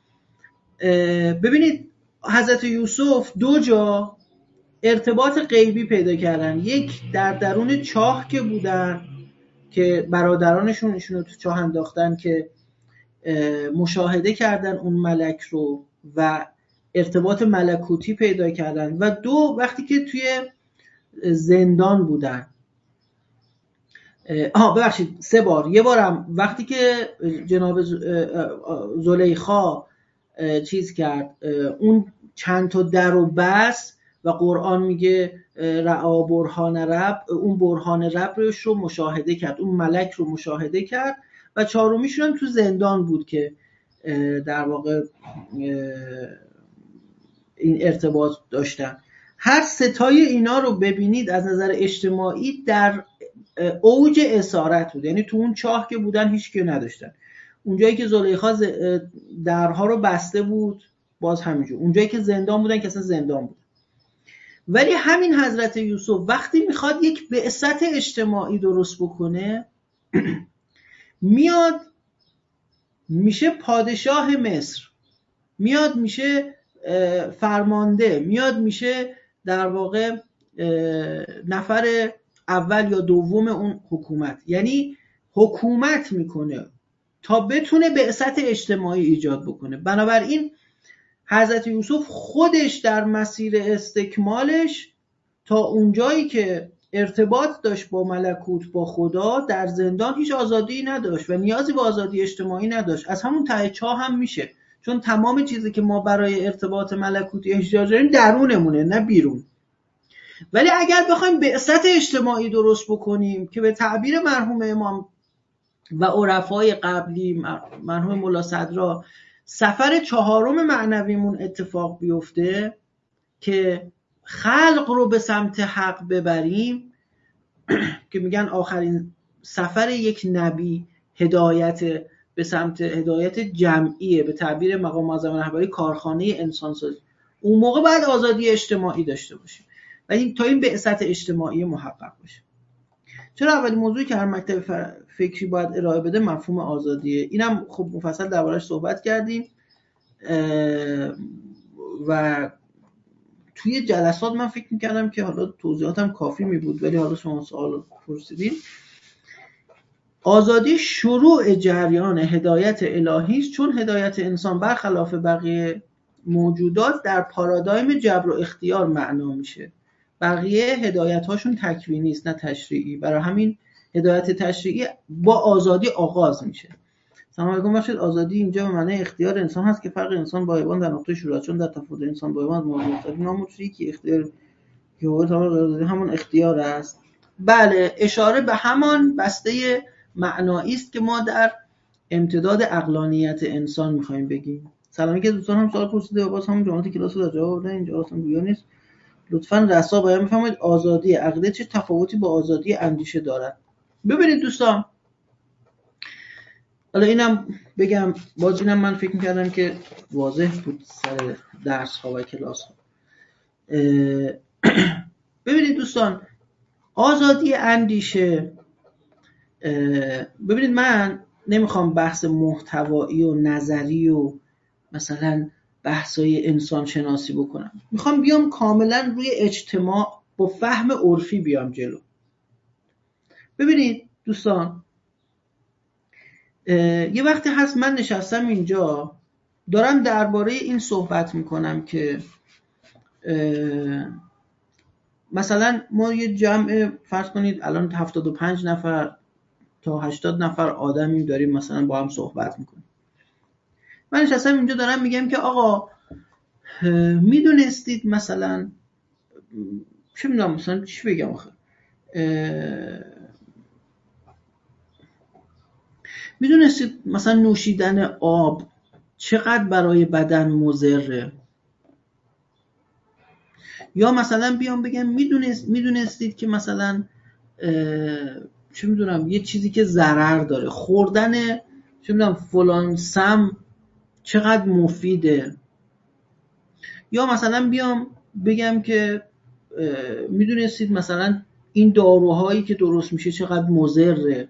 ببینید حضرت یوسف دو جا ارتباط غیبی پیدا کردن. یک در درون چاه که بودن که برادرانشون ایشونو تو چاه انداختن که مشاهده کردن اون ملک رو و ارتباط ملکوتی پیدا کردن، و دو وقتی که توی زندان بودن. آها ببخشید سه بار. یه بارم وقتی که جناب زلیخا چیز کرد، اون چند تا در و بس و قرآن میگه رعا برهان رب، اون برهان رب رو مشاهده کرد، اون ملک رو مشاهده کرد. و چهارمیشون هم تو زندان بود که در واقع این ارتباط داشتن. هر ستای اینا رو ببینید از نظر اجتماعی در اوج اسارت بود، یعنی تو اون چاه که بودن هیچ کی نداشتن. اونجایی که زلیخا درها رو بسته بود باز همینجور، اونجایی که زندان بودن که اصلا زندان بود. ولی همین حضرت یوسف وقتی میخواد یک بعثت اجتماعی درست بکنه، میاد میشه پادشاه مصر، میاد میشه فرمانده، میاد میشه در واقع نفر اول یا دوم اون حکومت، یعنی حکومت میکنه تا بتونه بعثت اجتماعی ایجاد بکنه. بنابراین حضرت یوسف خودش در مسیر استکمالش تا اونجایی که ارتباط داشت با ملکوت، با خدا، در زندان هیچ آزادی نداشت و نیازی به آزادی اجتماعی نداشت. از همون ته چاه هم میشه، چون تمام چیزی که ما برای ارتباط ملکوتی احتیاج داریم درونمونه نه بیرون. ولی اگر بخوایم بعثت اجتماعی درست بکنیم که به تعبیر مرحوم امام و عرفای قبلی، مرحوم ملا صدرا، سفر چهارم معنویمون اتفاق بیفته که خلق رو به سمت حق ببریم، که میگن آخرین سفر یک نبی هدایت به سمت هدایت جمعیه، به تعبیر مقام معظم رهبری کارخانه انسانسازی. اون موقع باید آزادی اجتماعی داشته باشیم و این تا این بعثت اجتماعی محقق باشه. چرا اولین موضوعی که هر مکتب فکری باید ارائه بده مفهوم آزادیه. اینم خب مفصل دربارش صحبت کردیم و توی جلسات من فکر میکردم که حالا توضیحاتم کافی میبود، ولی حالا شما سوال پرسیدین. آزادی شروع جریان هدایت الهی است، چون هدایت انسان برخلاف بقیه موجودات در پارادایم جبر و اختیار معنا میشه. بقیه هدایت هاشون تکوینی است نه تشریعی، برای همین هدایت تشریعی با آزادی آغاز میشه. سلام علیکم. بخشید آزادی اینجا به معنی اختیار انسان هست که فرق انسان با حیوان در نقطه شروع، چون در تفاوت انسان با حیوان موضوع مختلف ناموسی که اختیار که همون اختیار است. بله، اشاره به همان بسته معنایی است که ما در امتداد عقلانیت انسان میخوایم بگیم. سلامی که دوستان هم سوال پرسیده و باز هم جملات کلاس رو در جواب دادن، اینجا اصلا گویا نیست. لطفاً رسا بیان بفرمایید آزادی عقیده چه تفاوتی با آزادی اندیشه دارد. ببینید دوستان، حالا اینم بگم، باز اینم من فکر می‌کردم که واضح بود سر درس ها و کلاس ها. ببینید دوستان، آزادی اندیشه، ببینید من نمیخوام بحث محتوایی و نظری و مثلا بحثای انسان شناسی بکنم، میخوام بیام کاملا روی اجتماع با فهم عرفی بیام جلو. ببینید دوستان، یه وقتی هست من نشستم اینجا دارم درباره این صحبت میکنم که مثلا ما یه جمع فرض کنید الان هفتاد و پنج نفر تا هشتاد نفر آدمیم داریم مثلا با هم صحبت میکنیم. من نشستم اینجا دارم میگم که آقا میدونستید مثلا چه میدونم مثلا چی بگم آخه میدونستید مثلا نوشیدن آب چقدر برای بدن مضره؟ یا مثلا بیام بگم میدونست میدونستید که مثلا چه میدونم یه چیزی که ضرر داره، خوردن چه میدونم فلان سم چقدر مفیده؟ یا مثلا بیام بگم که میدونستید مثلا این داروهایی که درست میشه چقدر مضره؟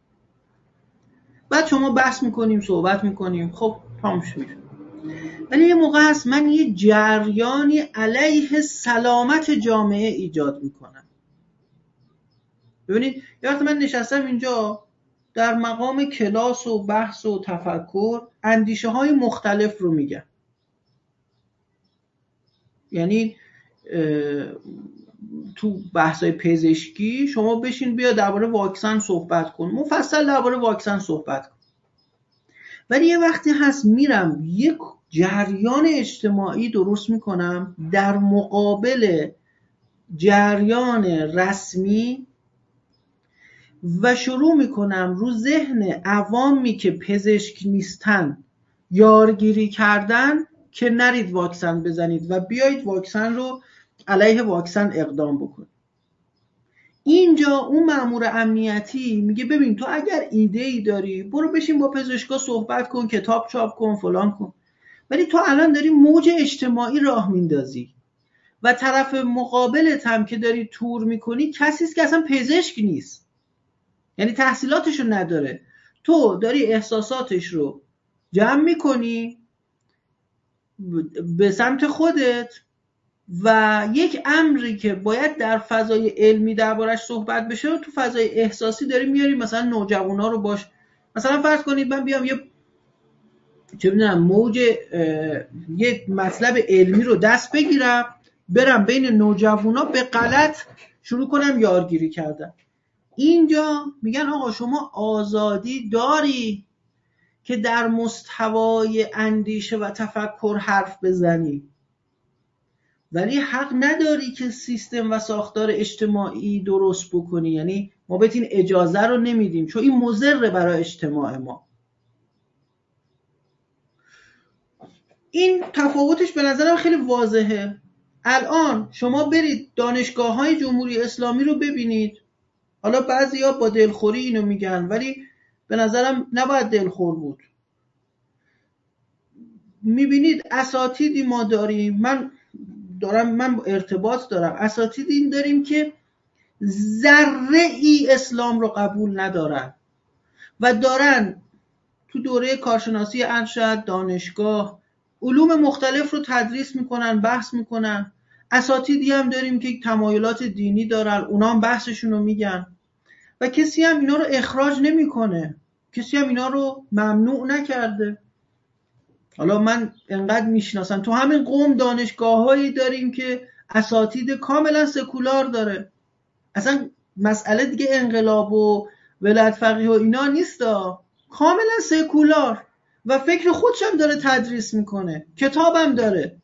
بعد شما بحث میکنیم صحبت میکنیم، خب تمامش میشه. ولی یه موقع هست من یه جریانی علیه سلامت جامعه ایجاد میکنم. ببینید یه وقت من نشستم اینجا در مقام کلاس و بحث و تفکر اندیشه های مختلف رو میگم. یعنی تو بحثای پزشکی شما بشین بیا درباره واکسن صحبت کن، مفصل درباره واکسن صحبت کن. ولی یه وقتی هست میرم یک جریان اجتماعی درست میکنم در مقابل جریان رسمی و شروع میکنم رو ذهن عوامی که پزشک نیستن یارگیری کردن که نرید واکسن بزنید و بیایید واکسن رو علیه واکسن اقدام بکنید. اینجا اون مأمور امنیتی میگه ببین تو اگر ایده ای داری برو بشین با پزشکا صحبت کن، کتاب چاپ کن، فلان کن. ولی تو الان داری موج اجتماعی راه میندازی و طرف مقابلت هم که داری تور میکنی کسی است که اصلا پزشک نیست، یعنی تحصیلاتشو نداره. تو داری احساساتش رو جمع میکنی به سمت خودت و یک امری که باید در فضای علمی دربارش صحبت بشه و تو فضای احساسی داری میاری مثلا نوجوانا رو باش. مثلا فرض کنید من بیام یه چه میدونم موج یه مطلب علمی رو دست بگیرم برم بین نوجوانا به غلط شروع کنم یارگیری کردن. اینجا میگن آقا شما آزادی داری که در مستوای اندیشه و تفکر حرف بزنی، ولی حق نداری که سیستم و ساختار اجتماعی درست بکنی. یعنی ما بهت این اجازه رو نمیدیم چون این مضر برای اجتماع ما. این تفاوتش به نظرم خیلی واضحه. الان شما برید دانشگاه‌های جمهوری اسلامی رو ببینید، حالا بعضیا با دلخوری اینو میگن ولی به نظرم نباید دلخور بود. میبینید اساتیدی ما داریم، من دارم من ارتباط دارم، اساتیدی داریم که ذره ای اسلام رو قبول ندارن و دارن تو دوره کارشناسی ارشد دانشگاه علوم مختلف رو تدریس میکنن، بحث میکنن. اساتیدی هم داریم که تمایلات دینی دارن، اونا هم بحثشون رو میگن و کسی هم اینا رو اخراج نمیکنه، کسی هم اینا رو ممنوع نکرده. حالا من انقدر میشناسم تو همین قوم دانشگاه‌هایی داریم که اساتید کاملا سکولار داره. اصلا مسئله دیگه انقلاب و ولایت فقیه و اینا نیستا، کاملا سکولار و فکر خودش هم داره تدریس میکنه، کتابم داره.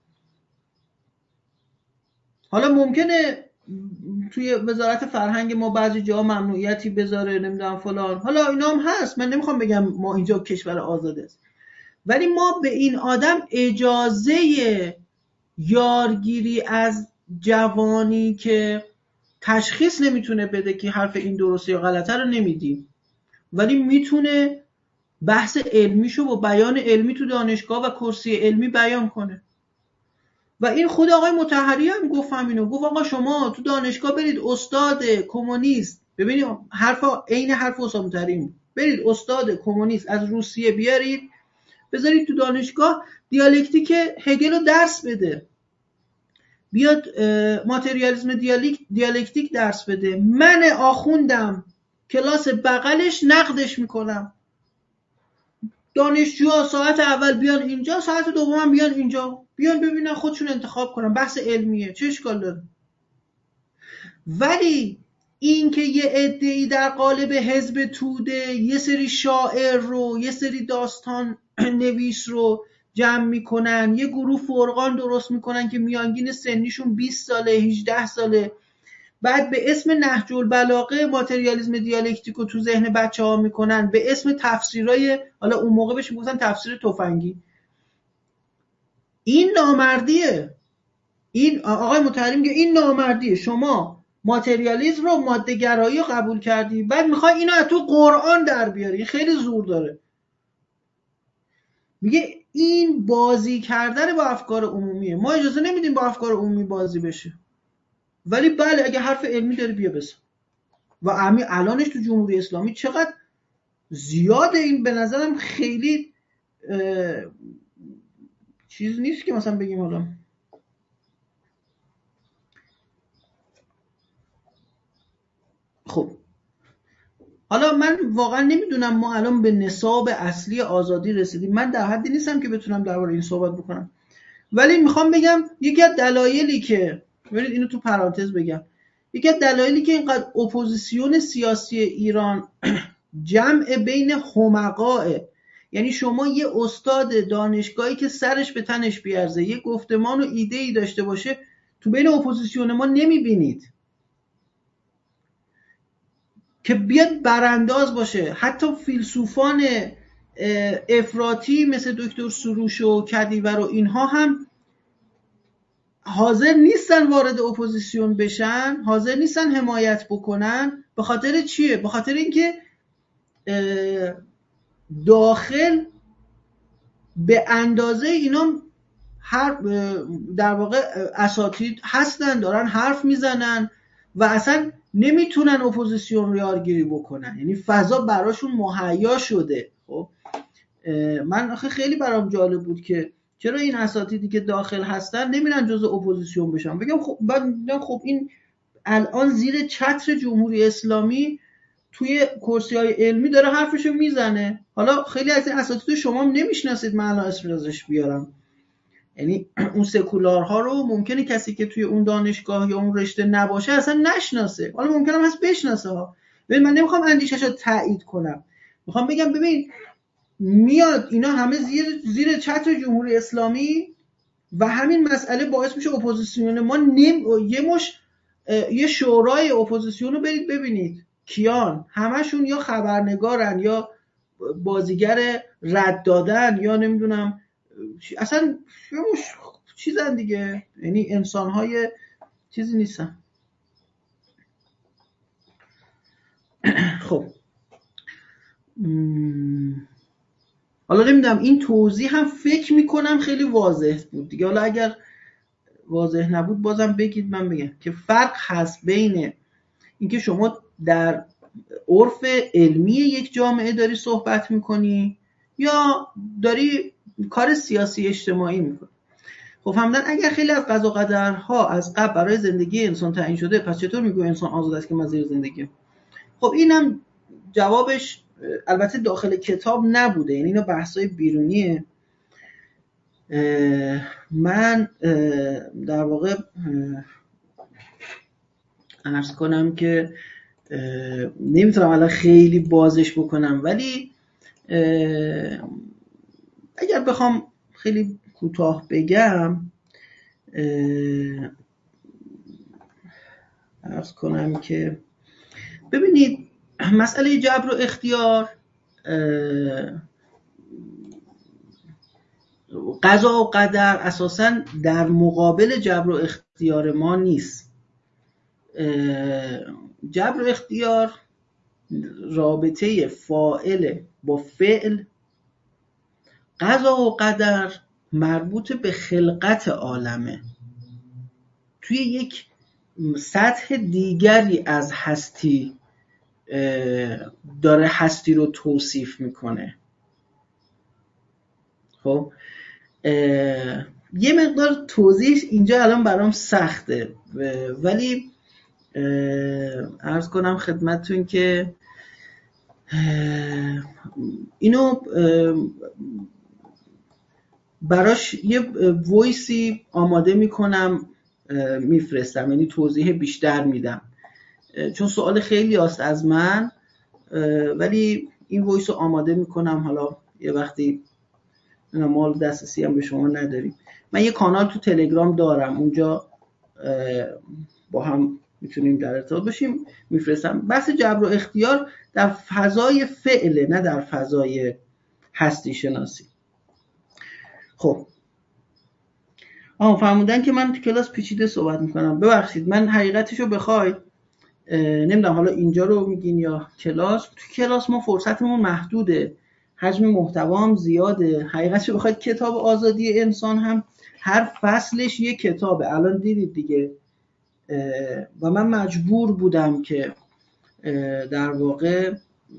حالا ممکنه توی وزارت فرهنگ ما بعضی جا ممنوعیتی بذاره نمیدونم فلان، حالا اینا هم هست، من نمیخوام بگم ما اینجا کشور آزاده است، ولی ما به این آدم اجازه یارگیری از جوانی که تشخیص نمیتونه بده که حرف این درسته یا غلطه رو نمیدیم، ولی میتونه بحث علمیشو با بیان علمی تو دانشگاه و کرسی علمی بیان کنه. و این خود آقای مطهری هم گفت همینو، گفت آقا شما تو دانشگاه برید استاد کمونیست، ببینید حرفا عین حرف حسام مطهری، برید استاد کمونیست از روسیه بیارید بذارید تو دانشگاه دیالکتیک هگل رو درس بده، بیاد ماتریالیسم دیالکتیک درس بده. من آخوندم کلاس بغلش نقدش میکنم، دانشجوها ساعت اول بیان اینجا، ساعت دوم بیان اینجا، بیان ببینن خودشون انتخاب کنن، بحث علمیه، چه اشکال داره؟ ولی این که یه عده‌ای در قالب حزب توده یه سری شاعر رو، یه سری داستان نویس رو جمع میکنن، یه گروه فرقان درست میکنن که میانگین سنیشون بیست ساله، هجده ساله، بعد به اسم نهج البلاغه ماتریالیسم دیالکتیک رو تو ذهن بچه ها میکنن، به اسم تفسیرای، حالا اون موقع بهش میگفتن تفسیر تفنگی. این نامردیه. این آقای مطهری میگه این نامردیه. شما ماتریالیسم رو، ماده گرایی رو قبول کردی، بعد میخوای اینو از تو قرآن در بیاری. خیلی زور داره. میگه این بازی کردن با افکار عمومیه. ما اجازه نمیدیم با افکار عمومی بازی بشه. ولی بله اگه حرف علمی داری بیا بزن. و همین الانش تو جمهوری اسلامی چقدر زیاده. این به نظرم خیلی چیز نیست که مثلا بگیم حالا خب حالا من واقعا نمیدونم ما الان به نصاب اصلی آزادی رسیدیم. من در حدی نیستم که بتونم درباره این صحبت بکنم، ولی میخوام بگم یکی از دلایلی که، ببینید اینو تو پرانتز بگم، یکی از دلایلی که اینقدر اپوزیسیون سیاسی ایران جمع بین حمقاء، یعنی شما یه استاد دانشگاهی که سرش به تنش بیارزه، یه گفتمان و ایده‌ای داشته باشه، تو بین اپوزیسیون ما نمیبینید که بیاد برانداز باشه. حتی فیلسوفان افراطی مثل دکتر سروش و کدیور و اینها هم حاضر نیستن وارد اپوزیسیون بشن، حاضر نیستن حمایت بکنن. به خاطر چیه؟ به خاطر اینکه داخل به اندازه اینا هر در واقع اساتید هستن، دارن حرف میزنن و اصلا نمیتونن اپوزیسیون رو یارگیری بکنن، یعنی فضا براشون مهیا شده. خب من آخه خیلی برام جالب بود که چرا این اساتیدی که داخل هستن نمیرن جزء اپوزیسیون بشن. بگم خب بعد خب این الان زیر چتر جمهوری اسلامی توی کرسی‌های علمی داره حرفشو میزنه. حالا خیلی از این اساتید شما هم نمیشناسید، من الان اسم ازش بیارم، یعنی اون سکولارها رو ممکنه کسی که توی اون دانشگاه یا اون رشته نباشه اصلا نشناسه، حالا ممکنه هم هست بشناسه ها. ببین من نمیخوام اندیشه‌شو تایید کنم، میخوام بگم ببین میاد اینا همه زیر زیر چتر جمهوری اسلامی و همین مسئله باعث میشه اپوزیسیون ما نیم یه مش یه شورای اپوزیسیون رو برید ببینید کیان، همشون یا خبرنگارن یا بازیگر رد دادن یا نمیدونم اصلا مش چیزن دیگه، یعنی انسان‌های چیزی نیستن. خب حالا نمیدونم این توضیح هم فکر میکنم خیلی واضح بود دیگه، حالا اگر واضح نبود بازم بگید من بگم که فرق هست بین اینکه شما در عرف علمی یک جامعه داری صحبت میکنی یا داری کار سیاسی اجتماعی میکنی. خب همدن اگر خیلی از قضا و قدرها از قبل برای زندگی انسان تعیین شده، پس چطور میگه انسان آزاد است که مزیر زندگی؟ خب اینم جوابش البته داخل کتاب نبوده، یعنی اینا بحثای بیرونیه. من در واقع عرض کنم که نمیتونم الان خیلی بازش بکنم، ولی اگر بخوام خیلی کوتاه بگم عرض کنم که ببینید مسئله جبر و اختیار قضا و قدر اساساً در مقابل جبر و اختیار ما نیست. جبر و اختیار رابطه فاعل با فعل، قضا و قدر مربوط به خلقت عالمه، توی یک سطح دیگری از هستی داره هستی رو توصیف میکنه. خب یه مقدار توضیحش اینجا الان برام سخته، ولی عرض کنم خدمتتون که اینو براش یه وایسی آماده میکنم میفرستم، یعنی توضیح بیشتر میدم، چون سوال خیلی هست از من، ولی این وایس رو آماده میکنم. حالا یه وقتی ما دسترسی هم به شما نداریم، من یه کانال تو تلگرام دارم، اونجا با هم میتونیم در ارتباط باشیم، میفرستم. بحث جبر و اختیار در فضای فعله، نه در فضای هستی شناسی. خب آه فرمودن که من تو کلاس پیچیده صحبت میکنم، ببخشید. من حقیقتشو بخواید نمیدونم حالا اینجا رو میگین یا کلاس، تو کلاس ما فرصتمون محدوده، حجم محتوا هم زیاده. حقیقتشو بخواید کتاب آزادی انسان هم هر فصلش یک کتابه، الان دیدید دیگه، و من مجبور بودم که در واقع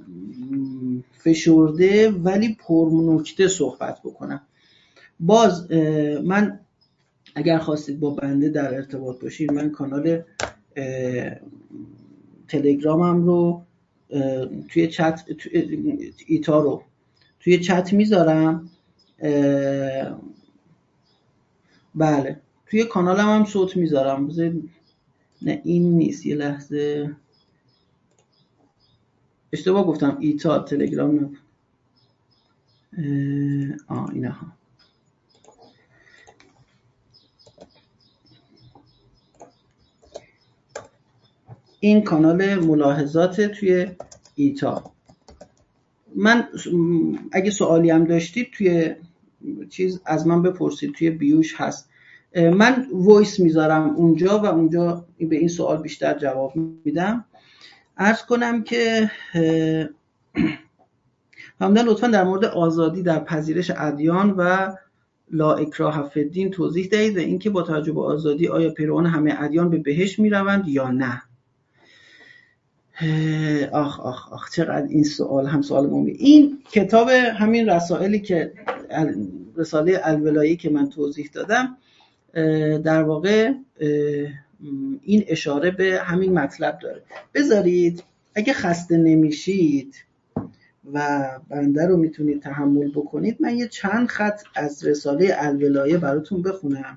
فشرده ولی پرنکته صحبت بکنم. باز من اگر خواستید با بنده در ارتباط باشید، من کانال تلگرامم رو توی چت ایتا رو توی چت میذارم. بله توی کانالم هم صوت میذارم. نه این نیست، یه لحظه اشتباه گفتم، ایتا تلگرام نه. آه اینا ها. این کانال ملاحظات توی ایتا. من اگه سوالی هم داشتید توی چیز از من بپرسید، توی بیوش هست. من وایس میذارم اونجا و اونجا به این سوال بیشتر جواب میدم. عرض کنم که همدن لطفا در مورد آزادی در پذیرش ادیان و لا اکراه فی الدین توضیح دهید و اینکه با توجه به آزادی آیا پیروان همه ادیان به بهشت میروند یا نه. آخ آخ آخ چقدر این سوال هم سوال مهمه. این کتاب همین رسائلی که رساله الولایی که من توضیح دادم در واقع این اشاره به همین مطلب داره. بذارید اگه خسته نمیشید و بنده رو میتونید تحمل بکنید، من یه چند خط از رساله الولایه براتون بخونم.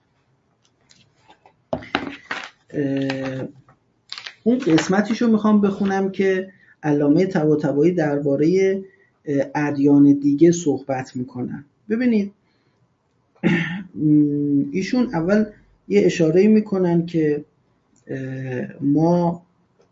اون قسمتیشو میخوام بخونم که علامه طباطبایی درباره ادیان دیگه صحبت میکنن. ببینید ایشون اول یه اشاره میکنن که ما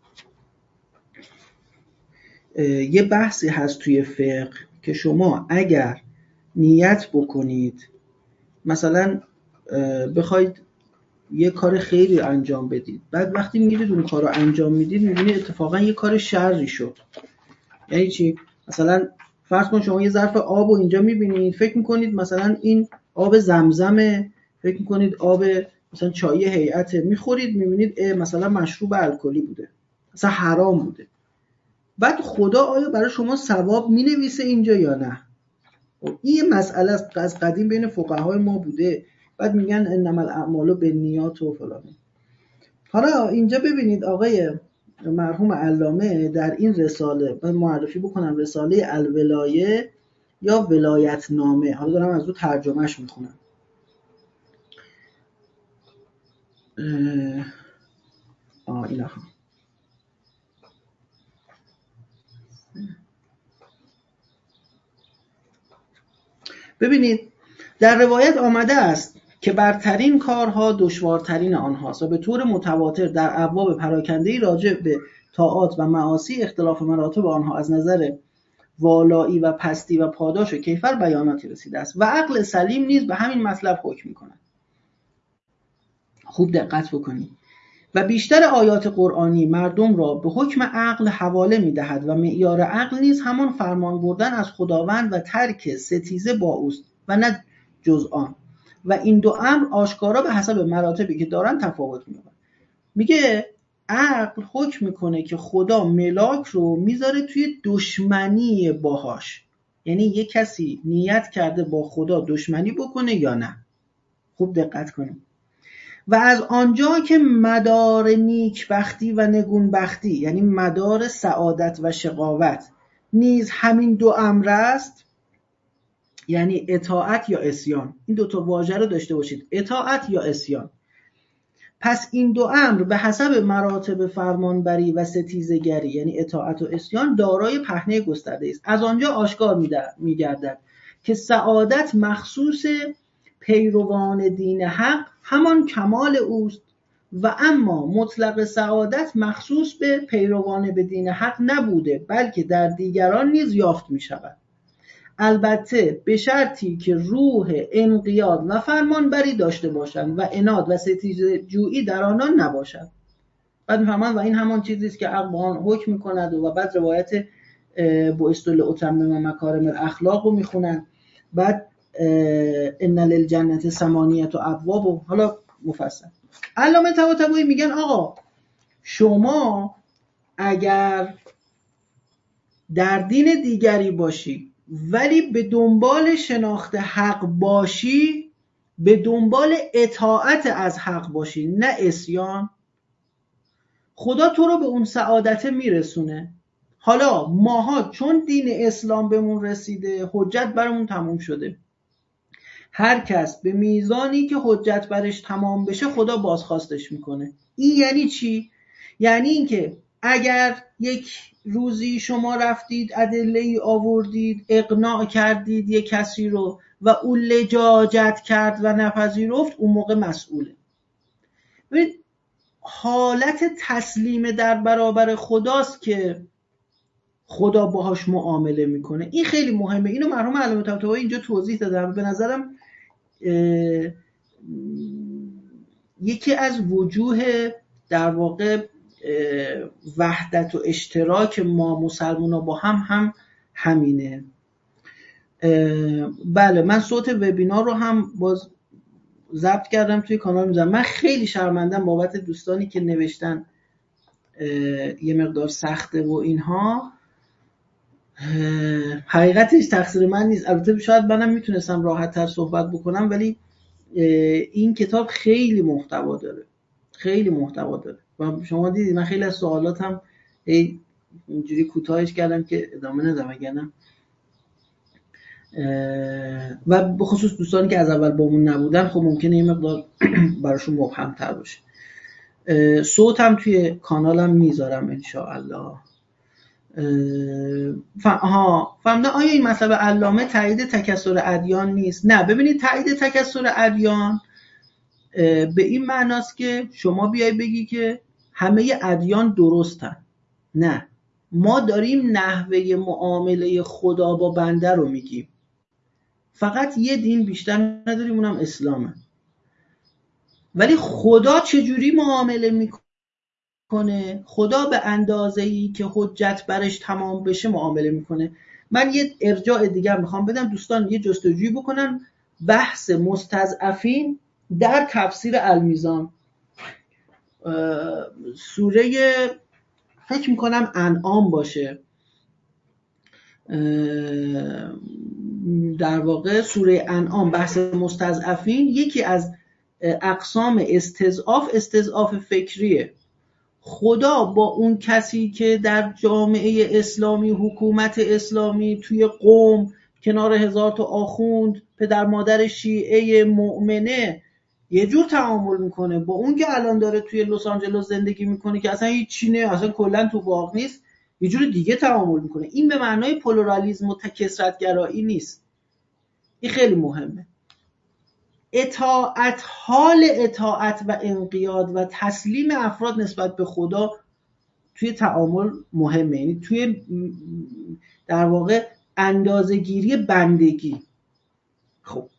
یه بحثی هست توی فقه که شما اگر نیت بکنید، مثلا بخواید یه کار خیری انجام بدید، بعد وقتی میرید اون کار رو انجام میدید میبینید اتفاقا یه کار شری شد. یعنی چی؟ مثلا فرض کن شما یه ظرف آب رو اینجا میبینید، فکر میکنید مثلا این آب زمزمه، فکر میکنید آب مثلا چای هیئته، میخورید میبینید مثلا مشروب الکلی بوده، مثلا حرام بوده. بعد خدا آیا برای شما ثواب مینویسه اینجا یا نه؟ این مسئله از قدیم بین فقهای ما بوده. بعد میگن انما الاعمال بالنیات و فلان. حالا اینجا ببینید آقای مرحوم علامه در این رساله، من معرفی بکنم، رساله الولایه یا ولایت نامه، حالا دارم از رو ترجمهش میخونم. آه اینا ها. ببینید در روایت آمده است که برترین کارها دشوارترین آنهاست و به طور متواتر در ابواب پراکنده‌ای راجع به طاعات و معاصی اختلاف مراتب آنها از نظر والایی و پستی و پاداش و کیفر بیاناتی رسیده است و عقل سلیم نیز به همین مطلب حکم می‌کند. خوب دقت بکنید. و بیشتر آیات قرآنی مردم را به حکم عقل حواله می‌دهد و معیار عقل نیز همان فرمان بردن از خداوند و ترک ستیزه با اوست و نه جز آن. و این دو امر آشکارا به حسب مراتبی که دارن تفاوت می‌کنه. میگه عقل حکم میکنه که خدا ملاک رو میذاره توی دشمنی باهاش. یعنی یک کسی نیت کرده با خدا دشمنی بکنه یا نه. خوب دقت کنیم. و از آنجا که مدار نیکبختی و نگونبختی، یعنی مدار سعادت و شقاوت، نیز همین دو امر است، یعنی اطاعت یا عصیان. این دو تا واژه رو داشته باشید، اطاعت یا عصیان. پس این دو امر به حسب مراتب فرمانبری و ستیزگری، یعنی اطاعت و عصیان، دارای پهنه گسترده است. از آنجا آشکار می‌گردد که سعادت مخصوص پیروان دین حق همان کمال اوست و اما مطلق سعادت مخصوص به پیروان به دین حق نبوده، بلکه در دیگران نیز یافت می شود، البته به شرطی که روح انقیاد و فرمانبری داشته باشند و عناد و ستیزه جویی در آنان نباشد. بعد میفهمند و این همان چیزی است که حق با آن حکم میکند. و بعد روایت بعثت لاتمم مکارم الاخلاق رو میخونن. بعد ان للجنة ثمانیة ابواب و حالا مفصل. علامه طباطبایی میگن آقا شما اگر در دین دیگری باشی ولی به دنبال شناخت حق باشی، به دنبال اطاعت از حق باشی نه عصیان، خدا تو رو به اون سعادت میرسونه. حالا ماها چون دین اسلام بهمون رسیده، حجت برمون تموم شده، هر کس به میزانی که حجت برش تمام بشه خدا بازخواستش میکنه. این یعنی چی؟ یعنی اینکه اگر یک روزی شما رفتید ادله‌ای آوردید، اقناع کردید یک کسی رو و او لجاجت کرد و نپذیرفت، اون موقع مسئوله. ببینید حالت تسلیم در برابر خداست که خدا باهاش معامله میکنه. این خیلی مهمه. اینو مرحوم علامه طباطبایی اینجا توضیح دادم. به نظرم یکی از وجوه در واقع وحدت و اشتراک ما مسلمونا با هم هم همینه. بله من صوت وبینار رو هم باز ضبط کردم توی کانال میذارم. من خیلی شرمندم بابت دوستانی که نوشتن یه مقدار سخته و اینها. حقیقتش تقصیر من نیست. البته شاید منم میتونستم راحت تر صحبت بکنم، ولی این کتاب خیلی محتوا داره، خیلی محتوا داره و شما دیدید من خیلی از سوالاتم اینجوری کوتاهش کردم که ادامه ندم، اگر نه و به خصوص دوستانی که از اول بامون نبودن خب ممکنه این مقدار براشون مبهم تر باشه. صوتم توی کانالم میذارم انشاءالله. ها فهمده آیا این مطلب علامه تایید تکثر ادیان نیست؟ نه. ببینید تایید تکثر ادیان به این معناست که شما بیای بگی که همه ادیان درستن. نه، ما داریم نحوه معامله خدا با بنده رو میگیم. فقط یه دین بیشتر نداریم، اونم اسلامه. ولی خدا چجوری معامله میکنه؟ خدا به اندازه‌ای که حجت برش تمام بشه معامله میکنه. من یه ارجاع دیگه میخوام بدم، دوستان یه جستجوی بکنن بحث مستضعفین در تفسیر المیزان، سوره فکر میکنم انعام باشه، در واقع سوره انعام بحث مستضعفین یکی از اقسام استضعاف استضعاف فکریه. خدا با اون کسی که در جامعه اسلامی، حکومت اسلامی، توی قوم کنار هزار تا آخوند، پدر مادر شیعه مؤمنه یه جور تعامل میکنه، با اون که الان داره توی لس آنجلس زندگی میکنه که اصلا هیچ چی نه، اصلا کلا تو واقع نیست، یه جور دیگه تعامل میکنه. این به معنای پلورالیسم و کثرت‌گرایی نیست. این خیلی مهمه. اطاعت، حال اطاعت و انقیاد و تسلیم افراد نسبت به خدا توی تعامل مهمه، یعنی توی در واقع اندازه‌گیری بندگی. خب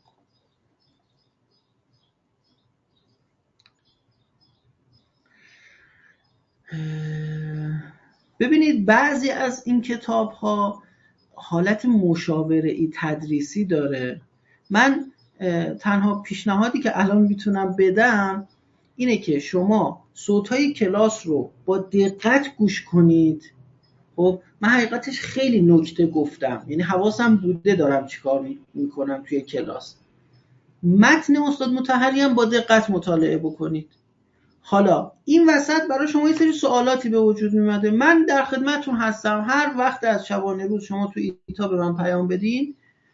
ببینید بعضی از این کتاب ها حالت مشاوره‌ای تدریسی داره. من تنها پیشنهادی که الان میتونم بدم اینه که شما صوتهای کلاس رو با دقت گوش کنید خب من حقیقتش خیلی نکته گفتم، یعنی حواسم بوده دارم چیکار میکنم توی کلاس. متن استاد مطهری هم با دقت مطالعه بکنید. حالا این وسط برای شما یه سری سوالاتی به وجود میمده، من در خدمتتون هستم. هر وقت از شبانه روز شما تو ایتا به من پیام بدین،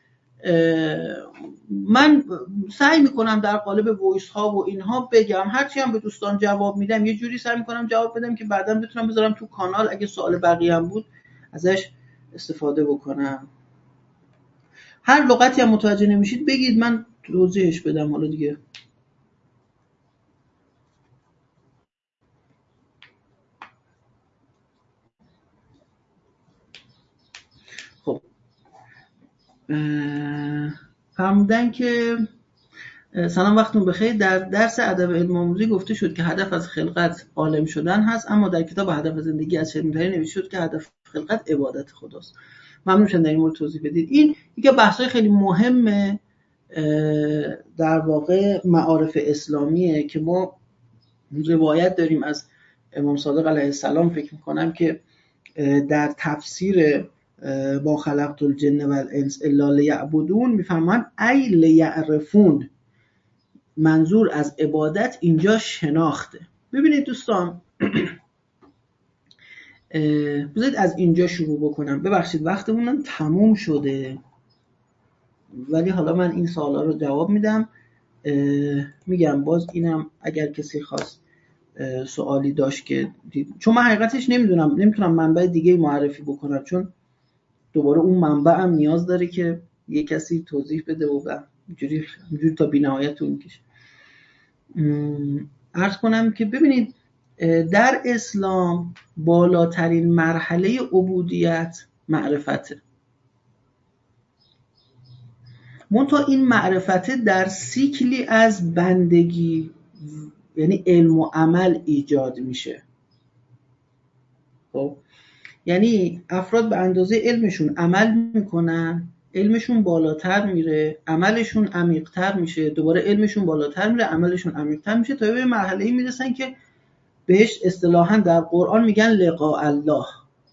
من سعی میکنم در قالب وایس ها و اینها بگم. هرچی هم به دوستان جواب میدم یه جوری سعی میکنم جواب بدم که بعدا بتونم بذارم تو کانال، اگه سوال بقیه هم بود ازش استفاده بکنم. هر لغتی هم متوجه نمیشید بگید من توضیحش بدم. حالا دیگه خب فرمودن که سلام وقتتون بخیر. در درس ادب علم آموزی گفته شد که هدف از خلقت عالم شدن هست، اما در کتاب هدف زندگی از شریف طریقت نوشته شد که هدف خلقت عبادت خداست. ممنون شدم در این مورد توضیح بدید. این یکی بحث‌های خیلی مهمه در واقع معارف اسلامیه که ما روایت داریم از امام صادق علیه السلام. فکر می‌کنم که در تفسیر ما خلقت الجن و الانس الا لیعبدون میفهمن ای لیعرفون، منظور از عبادت اینجا شناخته. ببینید دوستان، بذارید از اینجا شروع بکنم. ببخشید وقتمون تموم شده، ولی حالا من این سوالا رو جواب میدم. میگم باز اینم اگر کسی خواست سوالی داشت که دید. چون من حقیقتش نمیدونم، نمیتونم منبع دیگه معرفی بکنم، چون دوباره اون منبع هم نیاز داره که یه کسی توضیح بده و اینجوری اینجوری تا بی‌نهایت طول می‌کشه. عرض کنم که ببینید در اسلام بالاترین مرحله عبودیت معرفته. منتها این معرفته در سیکلی از بندگی، یعنی علم و عمل ایجاد میشه. خب یعنی افراد به اندازه علمشون عمل میکنن، علمشون بالاتر میره، عملشون عمیق‌تر میشه، دوباره علمشون بالاتر میره، عملشون عمیق‌تر میشه، تا به مرحله‌ای میرسن که بهش اصطلاحاً در قرآن میگن لقاء الله.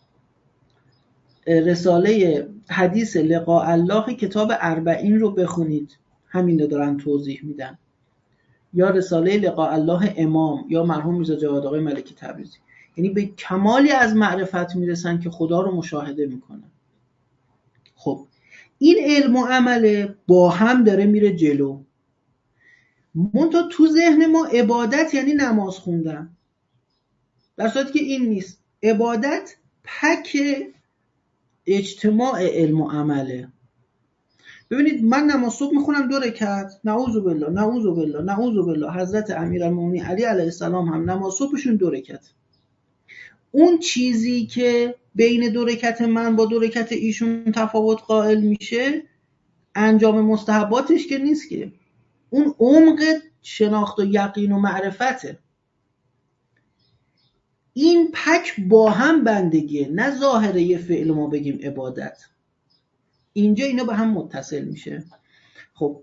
رساله حدیث لقاء الله کتاب اربعین رو بخونید، همین رو دارن توضیح میدن. یا رساله لقاء الله امام یا مرحوم میرزا جواد آقای ملکی تبریزی، یعنی به کمالی از معرفت میرسن که خدا رو مشاهده میکنن. خب این علم و عمل با هم داره میره جلو. منتها تو ذهن ما عبادت یعنی نماز خوندن، در صورتی که این نیست. عبادت پک اجتماع علم و عمله. ببینید من نماز صبح میخونم دو رکعت، نعوذ بالله نعوذ بالله نعوذ بالله، حضرت امیرالمومنین علی علیه السلام هم نماز صبحشون دو رکعت. اون چیزی که بین دو رکعت من با دو رکعت ایشون تفاوت قائل میشه انجام مستحباتش که نیست، که اون عمق شناخت و یقین و معرفته. این پک با هم بندگیه، نه ظاهره یه فعل ما بگیم عبادت. اینجا اینا به هم متصل میشه. خب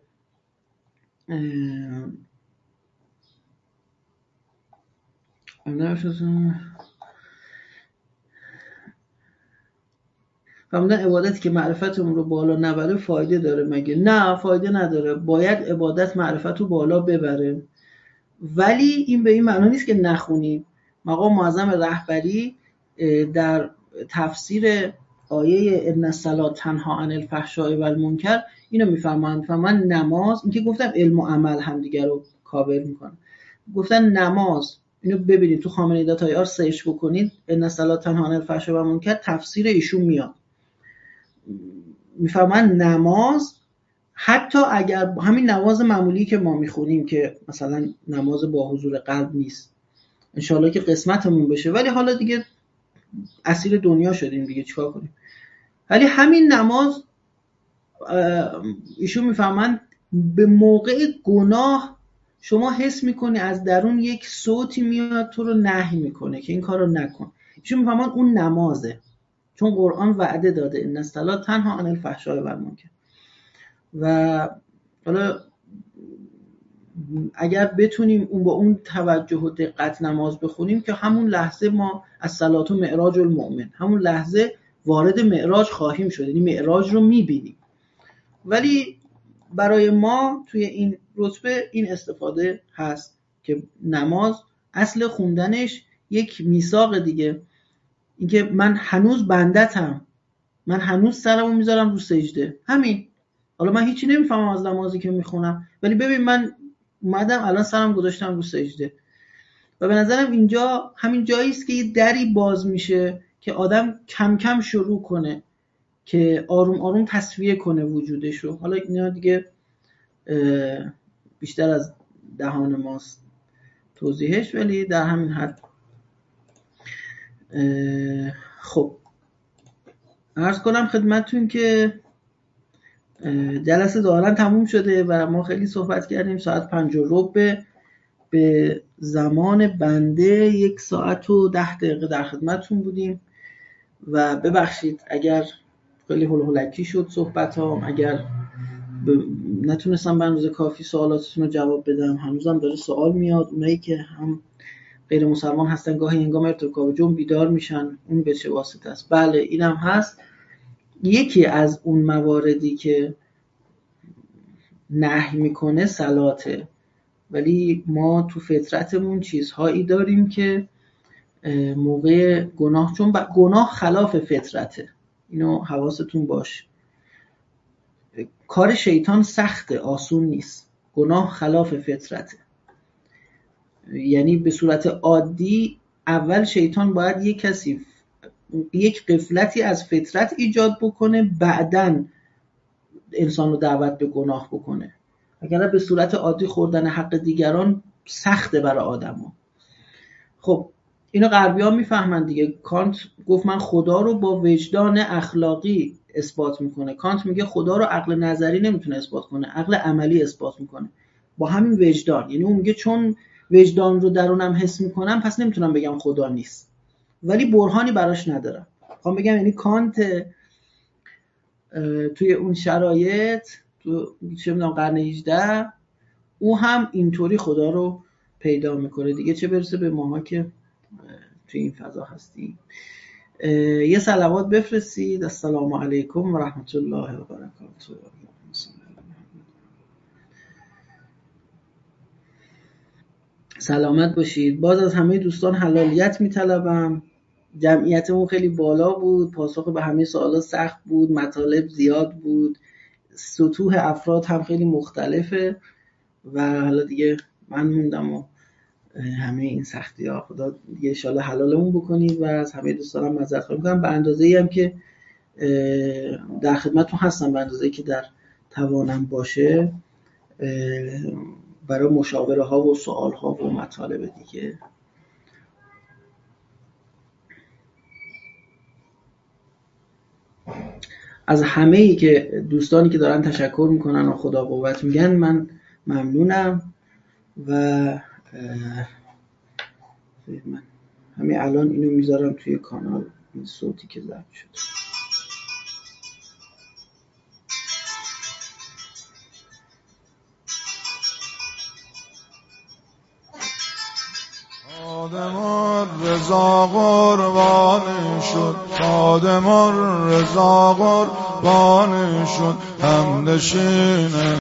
فرمودن عبادتی که معرفتمون رو بالا نبره فایده داره مگه؟ نه فایده نداره. باید عبادت معرفت رو بالا ببره، ولی این به این معنی نیست که نخونیم. مقام معظم رهبری در تفسیر آیه ان الصلاة تنها عن الفحشاء و المنکر اینو میفهمن. میفهمن نماز، این که گفتم علم و عمل هم دیگر رو کاور میکنه. گفتن نماز، اینو ببینید تو خامنه ای دات آی آر سرچ بکنید، ان الصلاة تنها عن الفحشاء و المنکر، تفسیر ایشون میاد. میفهمن نماز حتی اگر همین نماز معمولی که ما میخونیم که مثلا نماز با حضور قلب نیست، انشالله که قسمتمون بشه، ولی حالا دیگه اسیر دنیا شدیم دیگه چیکار کنیم. ولی همین نماز ایشون میفهمن به موقع گناه شما حس میکنی از درون یک صوتی میاد تو رو نهی میکنه که این کار رو نکن. ایشون میفهمن اون نمازه، چون قرآن وعده داده ان الصلاة تنها عن الفحشاء و المنکر. و حالا اگر بتونیم اون با اون توجه و دقت نماز بخونیم که همون لحظه ما از صلات و معراج المؤمن، همون لحظه وارد معراج خواهیم شد، یعنی معراج رو میبینیم. ولی برای ما توی این رتبه این استفاده هست که نماز اصل خوندنش یک میثاق دیگه، اینکه من هنوز بندتم، من هنوز سرمو میذارم رو سجده، همین. حالا من هیچی نمیفهمم از نمازی که میخونم، ولی ببین من اومدم الان سرم گذاشتم رو سجده. و به نظرم اینجا همین جایی است که یه دری باز میشه که آدم کم کم شروع کنه که آروم آروم تصفیه کنه وجودش رو. حالا اینا دیگه بیشتر از دهان ماست توضیحش، ولی در همین حد. خب عرض کنم خدمتتون که جلسه ظاهرا تموم شده و ما خیلی صحبت کردیم. ساعت پنج و ربع به زمان بنده یک ساعت و ده دقیقه در خدمتتون بودیم و ببخشید اگر خیلی هول هولکی شد صحبتام، اگر ب... نتونستم به اندازه کافی سوالاتتون رو جواب بدم. هنوزم داره سوال میاد، اونایی که هم غیر مسلمان هستن گاهی هنگام ارتکاب جرم بیدار میشن، اون به چه واسطه است؟ بله اینم هست. یکی از اون مواردی که نهی میکنه صلاته، ولی ما تو فطرتمون چیزهایی داریم که موقع گناه، چون گناه خلاف فطرته، اینو حواستون باشه. کار شیطان سخته، آسون نیست. گناه خلاف فطرته، یعنی به صورت عادی اول شیطان باید یک کسی یک غفلتی از فطرت ایجاد بکنه، بعدن انسان رو دعوت به گناه بکنه. اگر به صورت عادی خوردن حق دیگران سخته برای آدما. خب اینو غربی‌ها میفهمن دیگه. کانت گفت من خدا رو با وجدان اخلاقی اثبات میکنه. کانت میگه خدا رو عقل نظری نمیتونه اثبات کنه، عقل عملی اثبات میکنه با همین وجدان. یعنی اون میگه چون وجدان رو درونم حس میکنم پس نمیتونم بگم خدا نیست، ولی برهانی براش ندارم. خب بگم یعنی کانت توی اون شرایط تو چه میدونم قرن هجدهم او هم اینطوری خدا رو پیدا میکنه دیگه، چه برسه به ماها که توی این فضا هستیم. یه صلوات بفرستید. السلام علیکم و رحمت الله و برکاته. سلامت باشید. باز از همه دوستان حلالیت میطلبم. جمعیتمون خیلی بالا بود، پاسخ به همه سوالات سخت بود، مطالب زیاد بود، سطوح افراد هم خیلی مختلفه و حالا دیگه من موندم و همه این سختی ها خدا دیگه انشالله حلالمون بکنید و از همه دوستانم معذرت خواهی میکنم. به اندازه ای هم که در خدمتتون هستم، به اندازه ای که در توانم باشه برای مشاوره ها و سوال ها و مطالب دیگه. از همه ای که دوستانی که دارن تشکر میکنن و خدا قوت میگن من ممنونم و من همین الان اینو میذارم توی کانال، این صوتی که ضبط شده. خادم رضا قربانی شد، خادم رضا قربانی شد، هم نشین